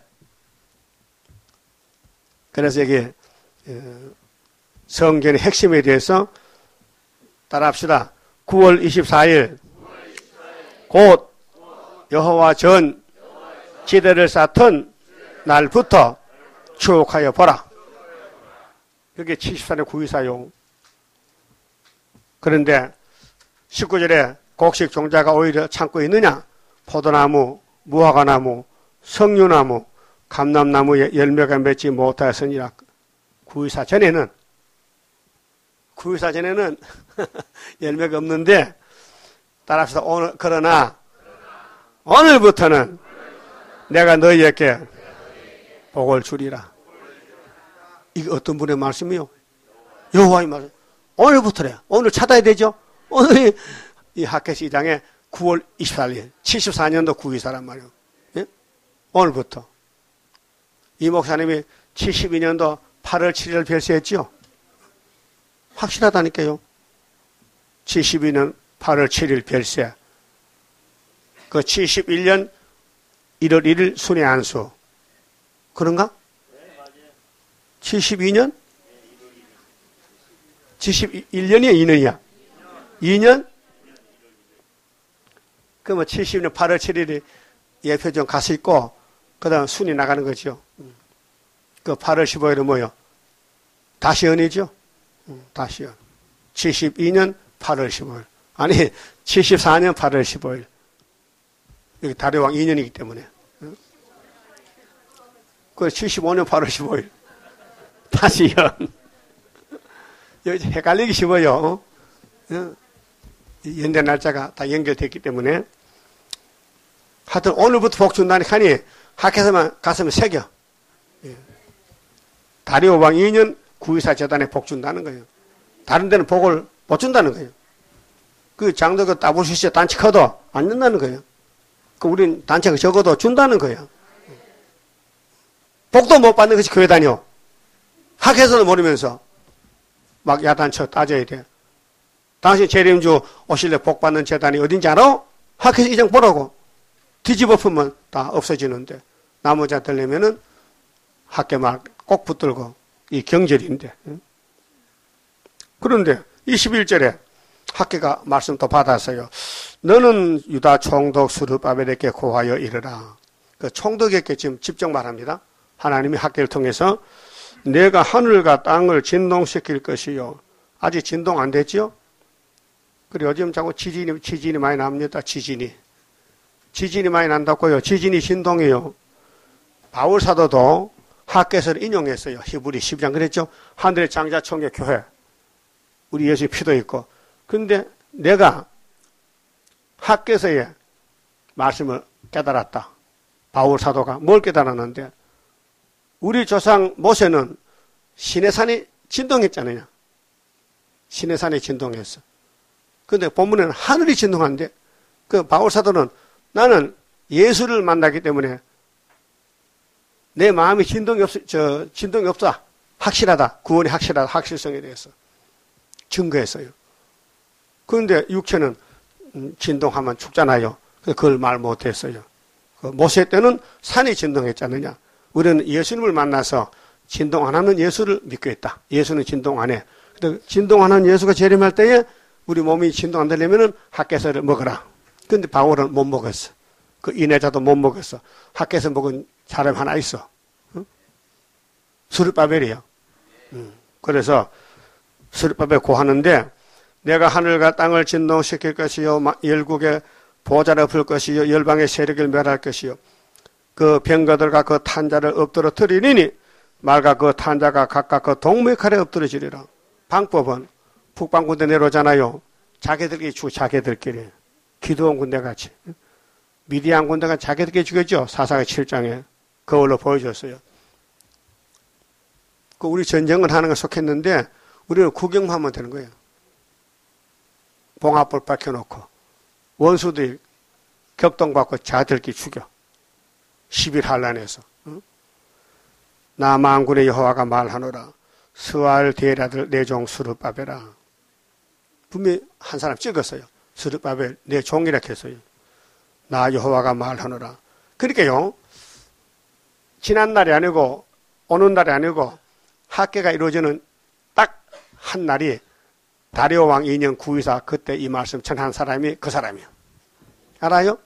그래서 여기 성경의 핵심에 대해서 따라합시다. 구월 이십사일 곧 여호와 전 지대를 쌓던 날부터 추억하여 보라. 그게 칠십사 년 구이사용. 그런데 십구 절에 곡식 종자가 오히려 참고 있느냐? 포도나무, 무화과나무, 석류나무, 감람나무에 열매가 맺지 못하였으니라. 구이사 전에는 구이사 전에는 열매가 없는데 따라합시다. 오늘 그러나 오늘부터는 내가 너희에게 복을 주리라. 이게 어떤 분의 말씀이요? 여호와의 말씀. 오늘부터래. 오늘 찾아야 되죠? 오늘이 이 학개시 이 장에 구월 이십사일 칠십사 년도 구이사란 말이에요. 예? 오늘부터. 이 목사님이 칠십이 년도 팔월 칠일 별세했죠? 확실하다니까요. 칠십이 년 팔월 칠일 별세. 그 칠십일 년 일월 일일 순회 안수. 그런가? 칠십이 년? 칠십일 년이야, 이 년이야? 이 년? 그러면 칠십 년 팔월 칠일이 예표전 가서 있고, 그 다음 순위 나가는 거죠. 그 팔월 십오일은 뭐요? 다시연이죠? 다시연. 칠십이 년 팔월 십오일. 아니, 칠십사 년 팔월 십오일. 여기 다리왕 이 년이기 때문에. 그 칠십오 년 팔월 십오일. 다시연. 여기 헷갈리기 쉬워요. 연대 날짜가 다 연결됐기 때문에. 하여튼 오늘부터 복 준다니 하니 학교에서만 갔으면 새겨. 다리오 왕 이 년 구이사 재단에 복 준다는 거예요. 다른 데는 복을 못 준다는 거예요. 그 장도 그 따블시스 단체 커도 안 준다는 거예요. 그 우린 단체가 적어도 준다는 거예요. 복도 못 받는 것이 교회 다녀. 학교에서는 모르면서 막 야단쳐 따져야 돼. 당신 재림주 오실래 복 받는 재단이 어딘지 알아? 학교에서 이장 보라고. 뒤집어 풀면 다 없어지는데 나머지 되려면은 학교 말 꼭 붙들고 이 경절인데. 그런데 이십일 절에 학교가 말씀 또 받았어요. 너는 유다 총독 스룹바벨에게 고하여 이르라. 그 총독에게 지금 직접 말합니다. 하나님이 학교를 통해서 내가 하늘과 땅을 진동시킬 것이요. 아직 진동 안 됐죠? 그리고 요즘 자꾸 지진이, 지진이 많이 납니다. 지진이. 지진이 많이 난다고요. 지진이 진동이에요. 바울 사도도 학개서를 인용했어요. 히브리 십이 장 그랬죠. 하늘의 장자 총회 교회. 우리 예수의 피도 있고. 그런데 내가 학개서의 말씀을 깨달았다. 바울 사도가 뭘 깨달았는데 우리 조상 모세는 시내산이 진동했잖아요. 시내산이 진동했어. 그런데 본문에는 하늘이 진동한데 그 바울 사도는 나는 예수를 만나기 때문에 내 마음이 진동이 없, 저, 진동이 없어. 확실하다. 구원이 확실하다. 확실성에 대해서. 증거했어요. 그런데 육체는 진동하면 죽잖아요. 그걸 말 못했어요. 그 모세 때는 산이 진동했잖느냐. 우리는 예수님을 만나서 진동 안 하는 예수를 믿고 있다. 예수는 진동 안 해. 근데 진동 안 하는 예수가 재림할 때에 우리 몸이 진동 안 되려면은 학개서를 먹어라. 근데 바울은 못 먹었어. 그 인해자도 못 먹었어. 학개서 먹은 사람 하나 있어. 응? 스룹바벨이요. 응. 그래서 스룹바벨 고하는데 내가 하늘과 땅을 진동시킬 것이요 열국의 보좌를 풀 것이요 열방의 세력을 멸할 것이요 그 병거들과 그 탄자를 엎드러 트리니 말과 그 탄자가 각각 그 동무의 칼에 엎드러지리라. 방법은 북방 군대 내려오잖아요. 자기들끼리 죽어, 자기들끼리. 기도원 군대 같이. 미디안 군대가 자기들끼리 죽였죠. 사사기 칠 장에. 그걸로 보여줬어요. 그 우리 전쟁을 하는 거 속했는데, 우리는 구경만 하면 되는 거예요. 봉합불 밝혀놓고, 원수들이 격동받고 자들끼리 죽여. 십일 한란에서. 응? 남한군의 여호와가 말하노라. 스왈 대라들 내 종 스룹바벨아. 분명히 한 사람 찍었어요. 스룹바벨 내 종이라 했어요. 나 여호와가 말하노라. 그러니까요. 지난 날이 아니고 오는 날이 아니고 학계가 이루어지는 딱 한 날이 다리오 왕 이 년 구이사 그때 이 말씀 전한 사람이 그 사람이에요. 알아요?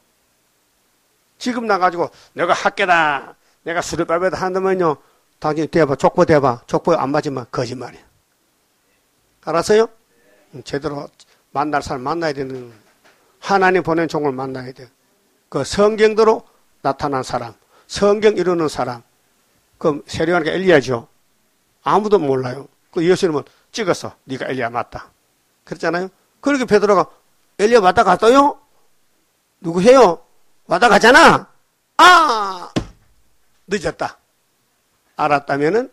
지금 나가지고 내가 학계다, 내가 스룹바벨다 한다면요. 당연히 대봐, 족보 대봐. 족보 안 맞으면 거짓말이에요. 알았어요? 제대로 만날 사람 만나야 되는, 하나님 보낸 종을 만나야 돼요. 그 성경대로 나타난 사람, 성경 이루는 사람, 그 세례요한이 엘리야죠. 아무도 몰라요. 그 예수님은 찍었어. 네가 엘리야 맞다. 그랬잖아요. 그렇게 베드로가 엘리야 맞다 갔어요? 누구 해요? 맞다 가잖아. 아, 늦었다. 알았다면은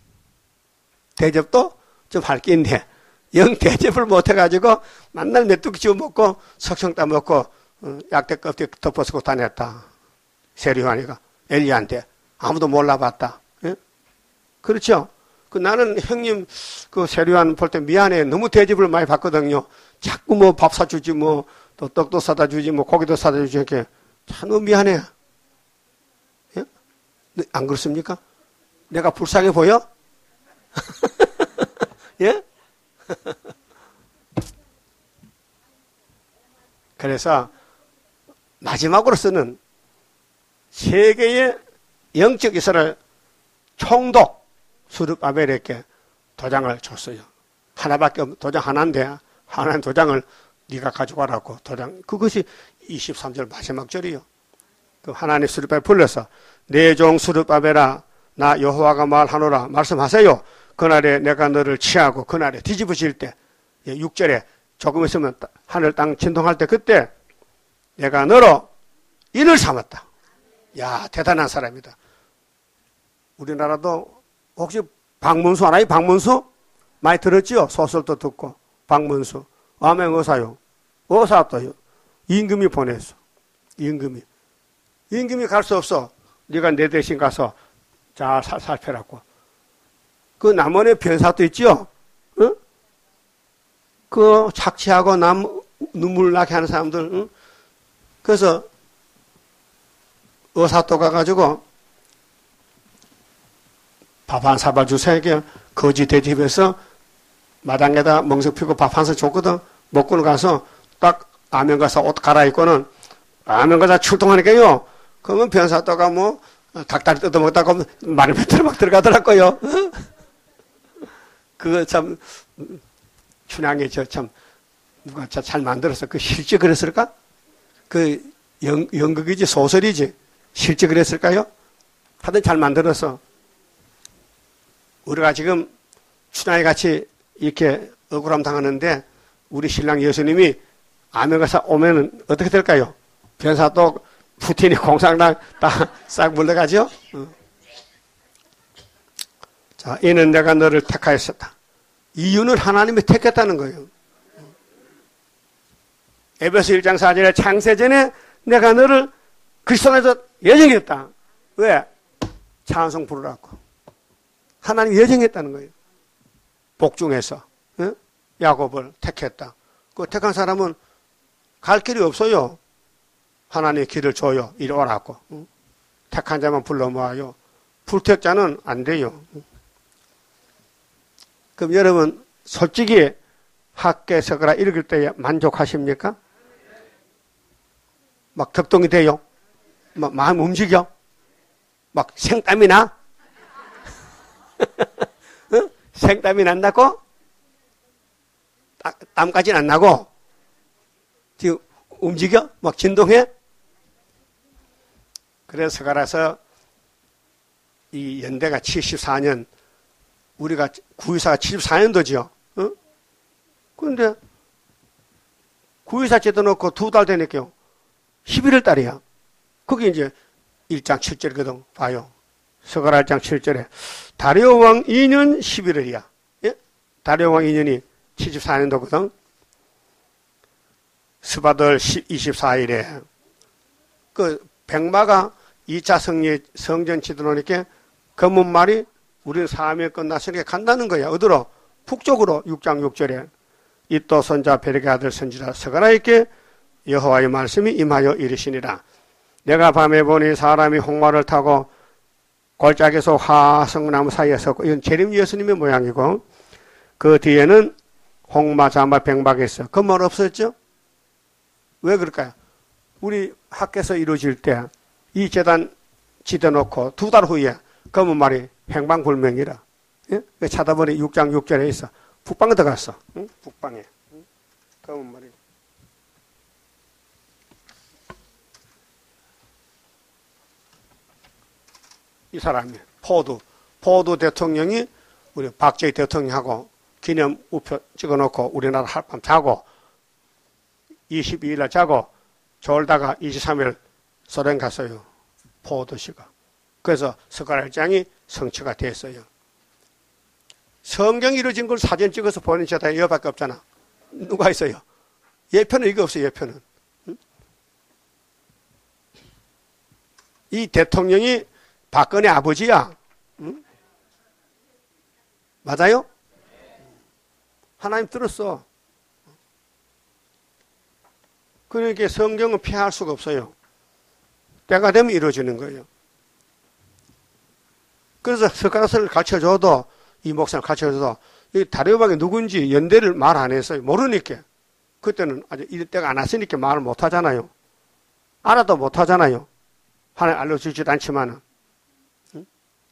대접도 좀 할 게 있네. 영 대접을 못 해가지고 만날 메뚜기 쥐어 먹고 석청 따 먹고 약대 껍질 덮어쓰고 다녔다. 세례요한이가 엘리야한테 아무도 몰라봤다. 예? 그렇죠? 그 나는 형님 그 세례요한 볼 때 미안해. 너무 대접을 많이 받거든요. 자꾸 뭐 밥 사주지 뭐 또 떡도 사다 주지 뭐 고기도 사다 주지 이렇게 참 너무 미안해. 예? 안 그렇습니까? 내가 불쌍해 보여? 예? 그래서 마지막으로 쓰는 세계의 영적 이스라엘 총독 스룹바벨에게 도장을 줬어요. 하나밖에 없, 도장 하나인데 하나의 도장을 네가 가져가라고 도장. 그것이 이십삼 절 마지막 절이요. 그 하나님 스룹바벨 불러서 내 종 스룹바벨아 나 여호와가 말하노라 말씀하세요. 그날에 내가 너를 취하고 그날에 뒤집어질 때 육 절에 조금 있으면 하늘 땅 진동할 때 그때 내가 너로 인을 삼았다. 야 대단한 사람이다. 우리나라도 혹시 박문수 하나요? 박문수? 많이 들었지요? 소설도 듣고 박문수. 아멘 의사요. 의사 왔다요. 임금이 보냈어. 임금이. 임금이 갈 수 없어. 네가 내 대신 가서 잘 살펴라고. 그 남원에 변사도 있죠? 응? 그 착취하고 남 눈물 나게 하는 사람들. 응? 그래서 의사도 가가지고 밥 한 사발 주세요. 거지 대집에서 마당에다 멍석 피고 밥 한 사 줬거든. 먹고는 가서 딱 아멘 가서 옷 갈아입고는 아멘 가서 출동하니까요. 그러면 변사도가 뭐 닭다리 뜯어먹다가 마늘 배터리 막 들어가더라고요. 그거 참 춘향이 저 참 누가 잘 만들어서 그 실제 그랬을까? 그 연, 연극이지 소설이지 실제 그랬을까요? 하여튼 잘 만들어서 우리가 지금 춘향이 같이 이렇게 억울함 당하는데 우리 신랑 예수님이 아메가사 오면은 어떻게 될까요? 변사도 푸틴이 공산당 다 싹 물러가죠? 어. 자, 이는 내가 너를 택하였었다. 이유는 하나님이 택했다는 거예요. 에베소 일 장 사 절에 창세전에 내가 너를 그리스도 안에서 예정했다. 왜? 찬송 부르라고. 하나님이 예정했다는 거예요. 복중에서 예? 야곱을 택했다. 그 택한 사람은 갈 길이 없어요. 하나님의 길을 줘요. 이리 오라고. 응? 택한 자만 불러 모아요. 불택자는 안 돼요. 그럼 여러분 솔직히 학계서거라 읽을 때 만족하십니까? 막 격동이 돼요? 막 마음 움직여? 막 생땀이 나? 어? 생땀이 난다고? 땀까지는 안 나고? 지금 움직여? 막 진동해? 그래서 가라서 이 연대가 칠십사 년, 우리가 구이사가 칠십사 년도죠. 어? 그런데 구이사 제도 넣고 두 달 되니까요. 십일월 달이야. 그게 이제 일 장 칠 절이거든. 봐요. 서가라 일 장 칠 절에 다리오 왕 이 년 십일월이야. 예? 다리오 왕 이 년이 칠십사 년도거든. 스바들 이십사 일에 그 백마가 이 차 성리, 성전 지도놓으니까 검은 말이 우리는 사명이 끝났으니까 간다는 거야. 어디로? 북쪽으로 육 장 육 절에 이또 선자 베르게 아들 선지자 서가라에게 여호와의 말씀이 임하여 이르시니라. 내가 밤에 보니 사람이 홍마를 타고 골짜기에서 화성나무 사이에 섰고, 이건 재림 예수님의 모양이고, 그 뒤에는 홍마, 자마, 백마가 있어. 그 말 없었죠? 왜 그럴까요? 우리 학교에서 이루어질 때 이 재단 지대놓고 두 달 후에 검은 말이 행방불명이라. 예? 찾아보니 육 장 육 절에 있어. 북방에 들어갔어. 응? 북방에. 응? 검은 말이. 이 사람이 포도. 포도 대통령이 우리 박정희 대통령하고 기념 우표 찍어놓고 우리나라 하룻밤 자고 이십이 일 날 자고 졸다가 이십삼 일 소련 갔어요. 포도시가. 그래서 스가랴 일 장이 성취가 됐어요. 성경이 이루어진 걸 사진 찍어서 보는 제다 이거밖에 없잖아. 누가 있어요? 예표는 이거 없어요. 예표는. 응? 이 대통령이 박근혜 아버지야. 응? 맞아요? 하나님 들었어. 그러니까 성경은 피할 수가 없어요. 때가 되면 이루어지는 거예요. 그래서 석가서를 가르쳐줘도, 이 목사를 가르쳐줘도, 이 다리오방이 누군지 연대를 말 안 했어요. 모르니까. 그때는 아직 이럴 때가 안 왔으니까 말을 못 하잖아요. 알아도 못 하잖아요. 하나님 알려주지도 않지만은. 응?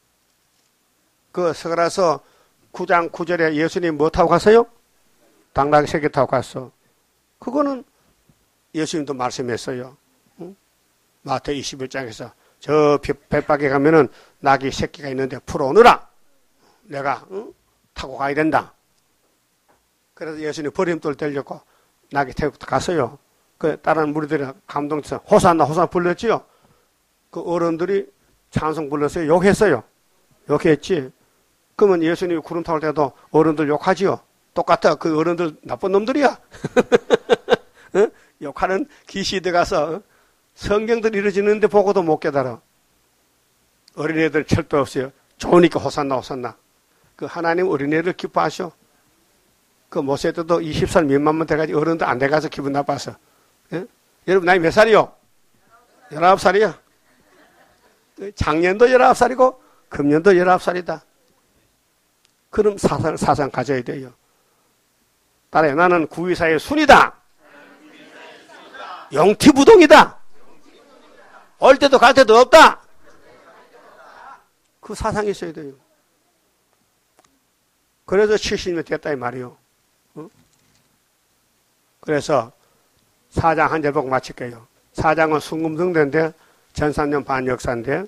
그 석가서 구 장 구 절에 예수님 뭐 타고 갔어요? 당나귀 새끼 타고 갔어. 그거는 예수님도 말씀했어요. 응? 마태 이십일 장에서 저 벳박에 가면은 낙이 새끼가 있는데 풀어오느라 내가 응? 타고 가야 된다. 그래서 예수님 버림돌 들렸고 낙이 태우고 갔어요. 그 다른 무리들이 감동해서 호산나 호산나 불렀지요. 그 어른들이 찬송 불렀어요. 욕했어요. 욕했지. 그러면 예수님이 구름 타올 때도 어른들 욕하지요. 똑같아. 그 어른들 나쁜 놈들이야. 응? 욕하는 기시대 가서 성경들 이루어지는데 보고도 못 깨달아. 어린애들 철도 없어요. 좋으니까 호산나 호산나. 그 하나님 어린애들 기뻐하셔. 그 모세도 이십 살 미만만 돼가지고 어른들 안 돼가서 기분 나빠서. 예? 여러분 나이 몇 살이요? 열아홉 살이야. 작년도 열아홉 살이고 금년도 열아홉 살이다. 그럼 사상, 사상 가져야 돼요. 따라해. 나는 구의사의 순이다. 영티부동이다. 올 때도 갈 때도 없다. 그 사상이 있어야 돼요. 그래서 칠십 년 됐다 이 말이요. 어? 그래서 사 장 한 절 보고 마칠게요. 사 장은 순금성대인데 천삼 년 반 역사인데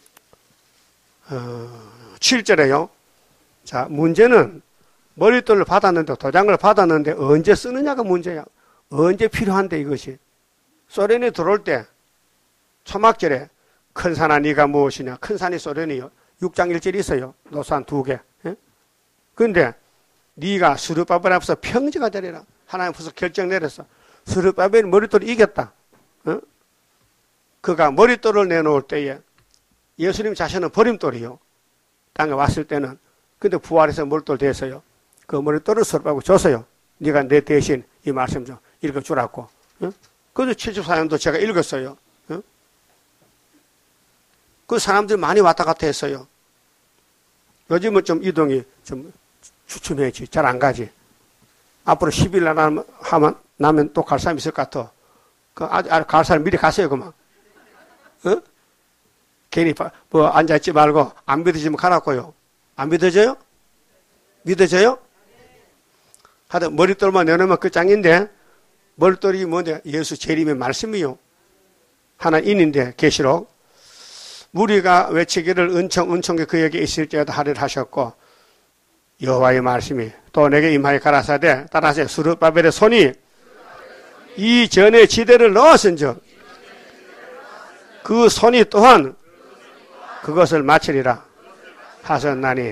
어, 칠 절에요. 자, 문제는 머릿돌을 받았는데 도장을 받았는데 언제 쓰느냐가 문제야. 언제 필요한데 이것이. 소련이 들어올 때 초막절에 큰 산아 네가 무엇이냐. 큰 산이 소련이요. 육 장 일 절이 있어요. 노산 두 개. 예? 그런데 네가 스룹바벨 앞에서 평지가 되리라. 하나님 앞에서 결정 내렸어. 스룹바벨이 머릿돌을 이겼다. 어? 그가 머릿돌을 내놓을 때에 예수님 자신은 버림돌이요. 땅에 왔을 때는. 근데 부활해서 머릿돌 됐어요. 그 머릿돌을 스룹바벨 줬어요. 네가 내 대신 이 말씀 좀 읽어주라고. 어? 그래서 칠십사 년도 제가 읽었어요. 어? 그 사람들이 많이 왔다 갔다 했어요. 요즘은 좀 이동이 좀 주춤해지. 잘 안 가지. 앞으로 십 일 날 하면, 나면 또 갈 사람 있을 것 같아. 그, 아, 아, 갈 사람 미리 갔어요, 그만. 어? 괜히, 뭐, 앉아있지 말고, 안 믿어지면 가라고요. 안 믿어져요? 믿어져요? 하여튼, 머릿돌만 내놓으면 끝장인데, 머릿돌이 뭔데? 예수 재림의 말씀이요. 하나 인인데, 계시록. 무리가 외치기를 은총, 은총이 그에게 있을지어다 하리라 하셨고, 여호와의 말씀이 또 또 내게 임하여 가라사대 따라서 스룹바벨의 손이 이전에 지대를 넣었은즉 그 손이 또한 그것을 마치리라 하셨나니.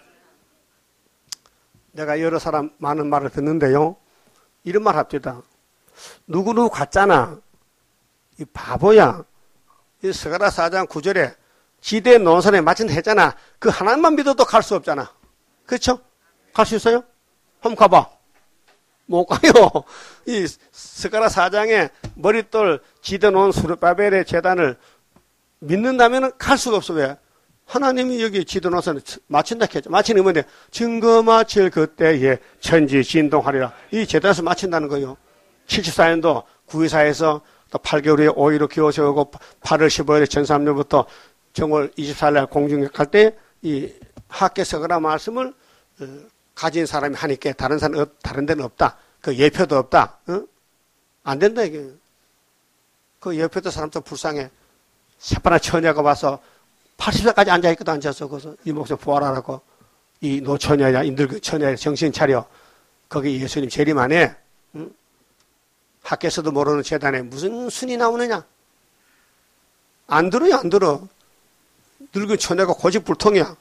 내가 여러 사람 많은 말을 듣는데요, 이런 말 합니다. 누구누구 같잖아. 이 바보야. 이 스가랴 사 장 구 절에 지대 논선에 마친 했잖아. 그 하나님만 믿어도 갈 수 없잖아. 그렇죠? 갈 수 있어요? 한번 가봐. 못 가요. 이 스가랴 사 장에 머릿돌 지대 논 스룹바벨의 재단을 믿는다면 갈 수가 없어. 왜? 하나님이 여기 지도 논선을 마친다 했죠. 마치는 건데 증거 마칠 그때에 천지 진동하리라. 이 재단에서 마친다는 거예요. 칠십사 년도 구이사에서 또 팔 개월 후에 오일로 기호 세우고 팔월 십오일에 전삼년부터 정월 이십사일 날 공중역할 때 이 학계 서거라 말씀을 가진 사람이 하니까 다른 사람 없, 다른 데는 없다. 그 예표도 없다. 어? 안 된다 이게. 그 예표도 사람 좀 불쌍해. 새파란 처녀가 와서 팔십 세까지 앉아있거든. 앉아서 거기서 이 목숨 부활하라고. 이 노처녀야 이 늙은 처녀야 정신 차려. 거기 예수님 재림 안 해. 응? 학교에서도 모르는 재단에 무슨 순이 나오느냐. 안 들어요. 안 들어. 늙은 처녀가 고집불통이야.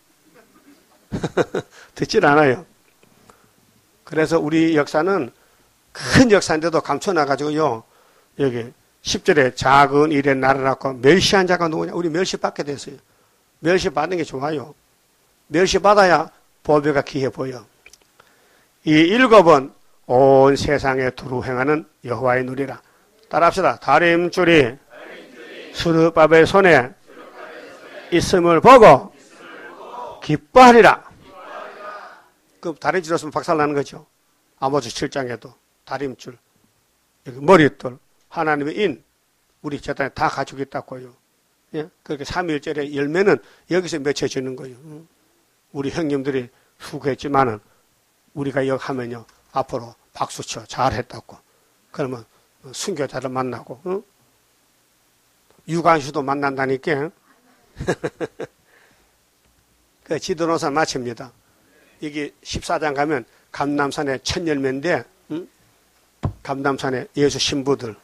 듣질 않아요. 그래서 우리 역사는 큰 역사인데도 감춰놔가지고요. 여기 십 절에 작은 일에 나르라고 멸시한 자가 누구냐. 우리 멸시받게 됐어요. 멸시받는 게 좋아요. 멸시받아야 보배가 귀해 보여. 이 일곱은 온 세상에 두루 행하는 여호와의 누리라. 따라합시다. 다림줄이 스룹바벨 손에 있음을 보고 기뻐하리라. 그 다림줄 없으면 박살나는 거죠. 아모스 칠 장에도 다림줄, 여기 머릿돌, 하나님의 인, 우리 재단에 다 가지고 있다고요. 예? 그렇게 삼일절의 열매는 여기서 맺혀지는 거예요. 우리 형님들이 수고했지만은 우리가 여기 하면요, 앞으로 박수쳐 잘했다고. 그러면 순교자를 만나고, 응? 유관수도 만난다니까. 그 지도노선 마칩니다. 여기 십사 장 가면 감람산의 첫 열매인데, 응? 감람산의 예수 신부들,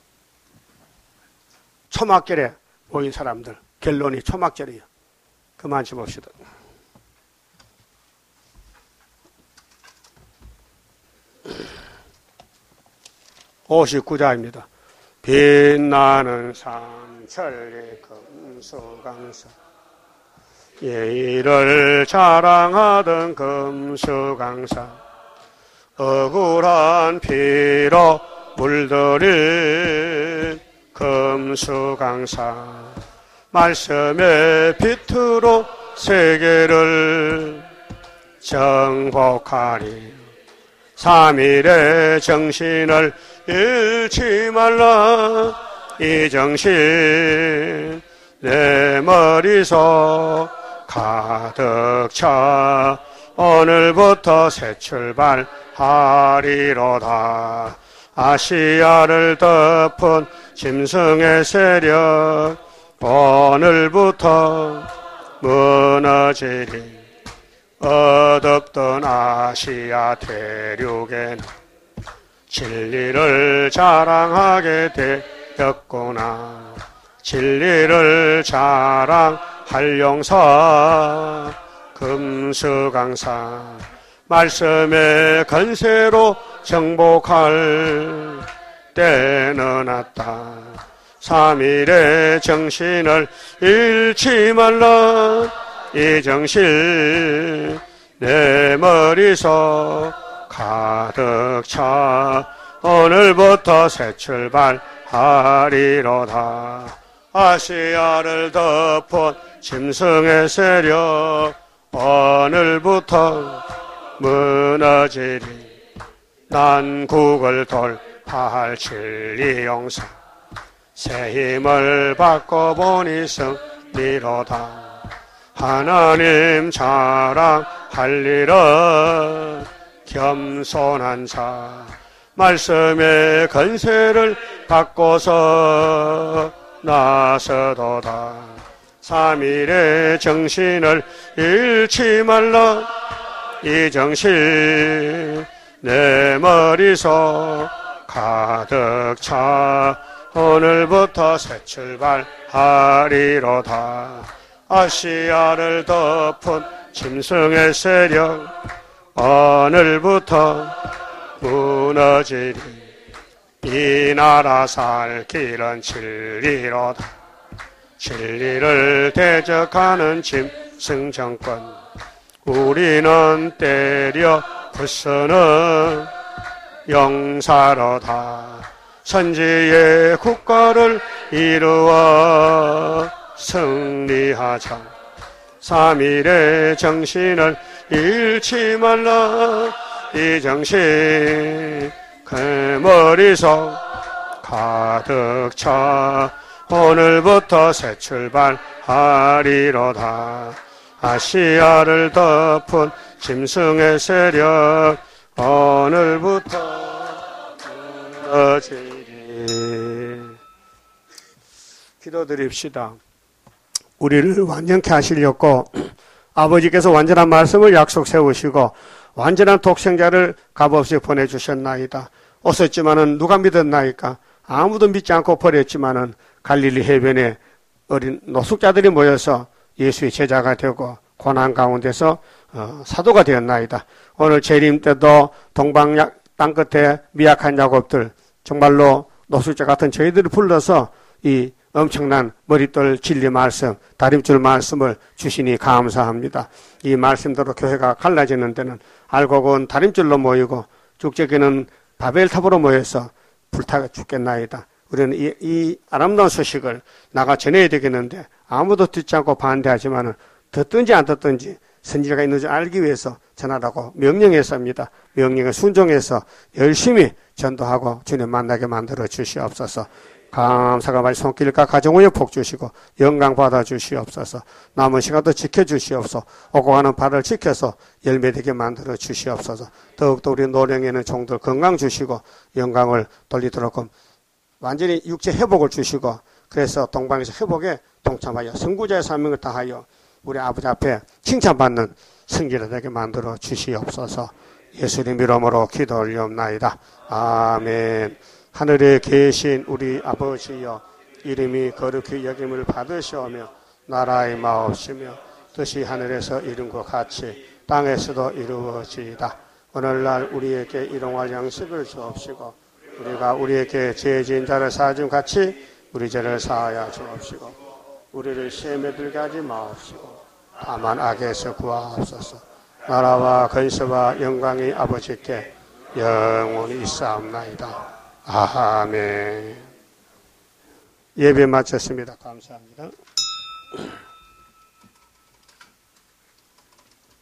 초막절에 모인 사람들, 결론이 초막절이에요. 그만 좀 봅시다. 오십구 장입니다. 빛나는 삼천리 금수강사, 예의를 자랑하던 금수강사, 억울한 피로 물들인 금수강사, 말씀의 빛으로 세계를 정복하리. 삼일의 정신을 잃지 말라. 이 정신 내 머리속 가득 차. 오늘부터 새 출발하리로다. 아시아를 덮은 짐승의 세력 오늘부터 무너지리. 어둡던 아시아 대륙에는 진리를 자랑하게 되었구나. 진리를 자랑할 용사 금수강사, 말씀의 건세로 정복할 때는 왔다. 삼일의 정신을 잃지 말라. 이 정신 내 머리속 가득 차. 오늘부터 새 출발하리로다. 아시아를 덮은 짐승의 세력 오늘부터 무너지리. 난국을 돌파할 진리 용사, 새 힘을 받고 보니 승리로다. 하나님 자랑할 일은 겸손한 자, 말씀의 건세를 받고서 나서도다. 삼일의 정신을 잃지 말라. 이 정신 내 머릿속 가득 차 오늘부터 새 출발하리로다. 아시아를 덮은 짐승의 세력 오늘부터 무너지리. 이 나라 살 길은 진리로다. 진리를 대적하는 짐승 정권 우리는 때려 부수는 용사로다. 선지의 국가를 이루어 승리하자. 삼일의 정신을 잃지 말라. 이 정신 그 머릿속 가득 차 오늘부터 새 출발하리로다. 아시아를 덮은 짐승의 세력 오늘부터 무너지리. 기도드립시다. 우리를 완전케 하시려고 아버지께서 완전한 말씀을 약속 세우시고 완전한 독생자를 값없이 보내주셨나이다. 없었지만은 누가 믿었나이까? 아무도 믿지 않고 버렸지만은 갈릴리 해변에 어린 노숙자들이 모여서 예수의 제자가 되고 고난 가운데서 어, 사도가 되었나이다. 오늘 재림 때도 동방 땅끝에 미약한 야곱들, 정말로 노숙자 같은 저희들을 불러서 이 엄청난 머릿돌 진리 말씀, 다림줄 말씀을 주시니 감사합니다. 이 말씀대로 교회가 갈라지는 데는 알곡은 다림줄로 모이고 쭉제기는 바벨탑으로 모여서 불타가 죽겠나이다. 우리는 이, 이 아름다운 소식을 나가 전해야 되겠는데 아무도 듣지 않고 반대하지만은 듣든지 안 듣든지 선지자가 있는 줄 알기 위해서 전하라고 명령했습니다. 명령에 순종해서 열심히 전도하고 주님 만나게 만들어 주시옵소서. 감사가 많이 손길과 가정의 복 주시고 영광 받아 주시옵소서. 남은 시간도 지켜 주시옵소서. 오고 가는 발을 지켜서 열매되게 만들어 주시옵소서. 더욱더 우리 노령에는 종들 건강 주시고 영광을 돌리도록 완전히 육체 회복을 주시고 그래서 동방에서 회복에 동참하여 선구자의 사명을 다하여 우리 아버지 앞에 칭찬받는 승리를 되게 만들어 주시옵소서. 예수님 이름으로 기도 올리옵나이다. 아멘. 하늘에 계신 우리 아버지여, 이름이 거룩히 여김을 받으시오며 나라의 마옵시며 뜻이 하늘에서 이룬 것 같이 땅에서도 이루어지이다. 오늘날 우리에게 일용할 양식을 주옵시고 우리가 우리에게 죄 지은 자를 사하줌 같이 우리 죄를 사하여 주옵시고 우리를 시험에 들게 하지 마옵시고 다만 악에서 구하옵소서. 나라와 근세와 영광이 아버지께 영원히 있사옵나이다. 아멘. 예배 마쳤습니다. 감사합니다.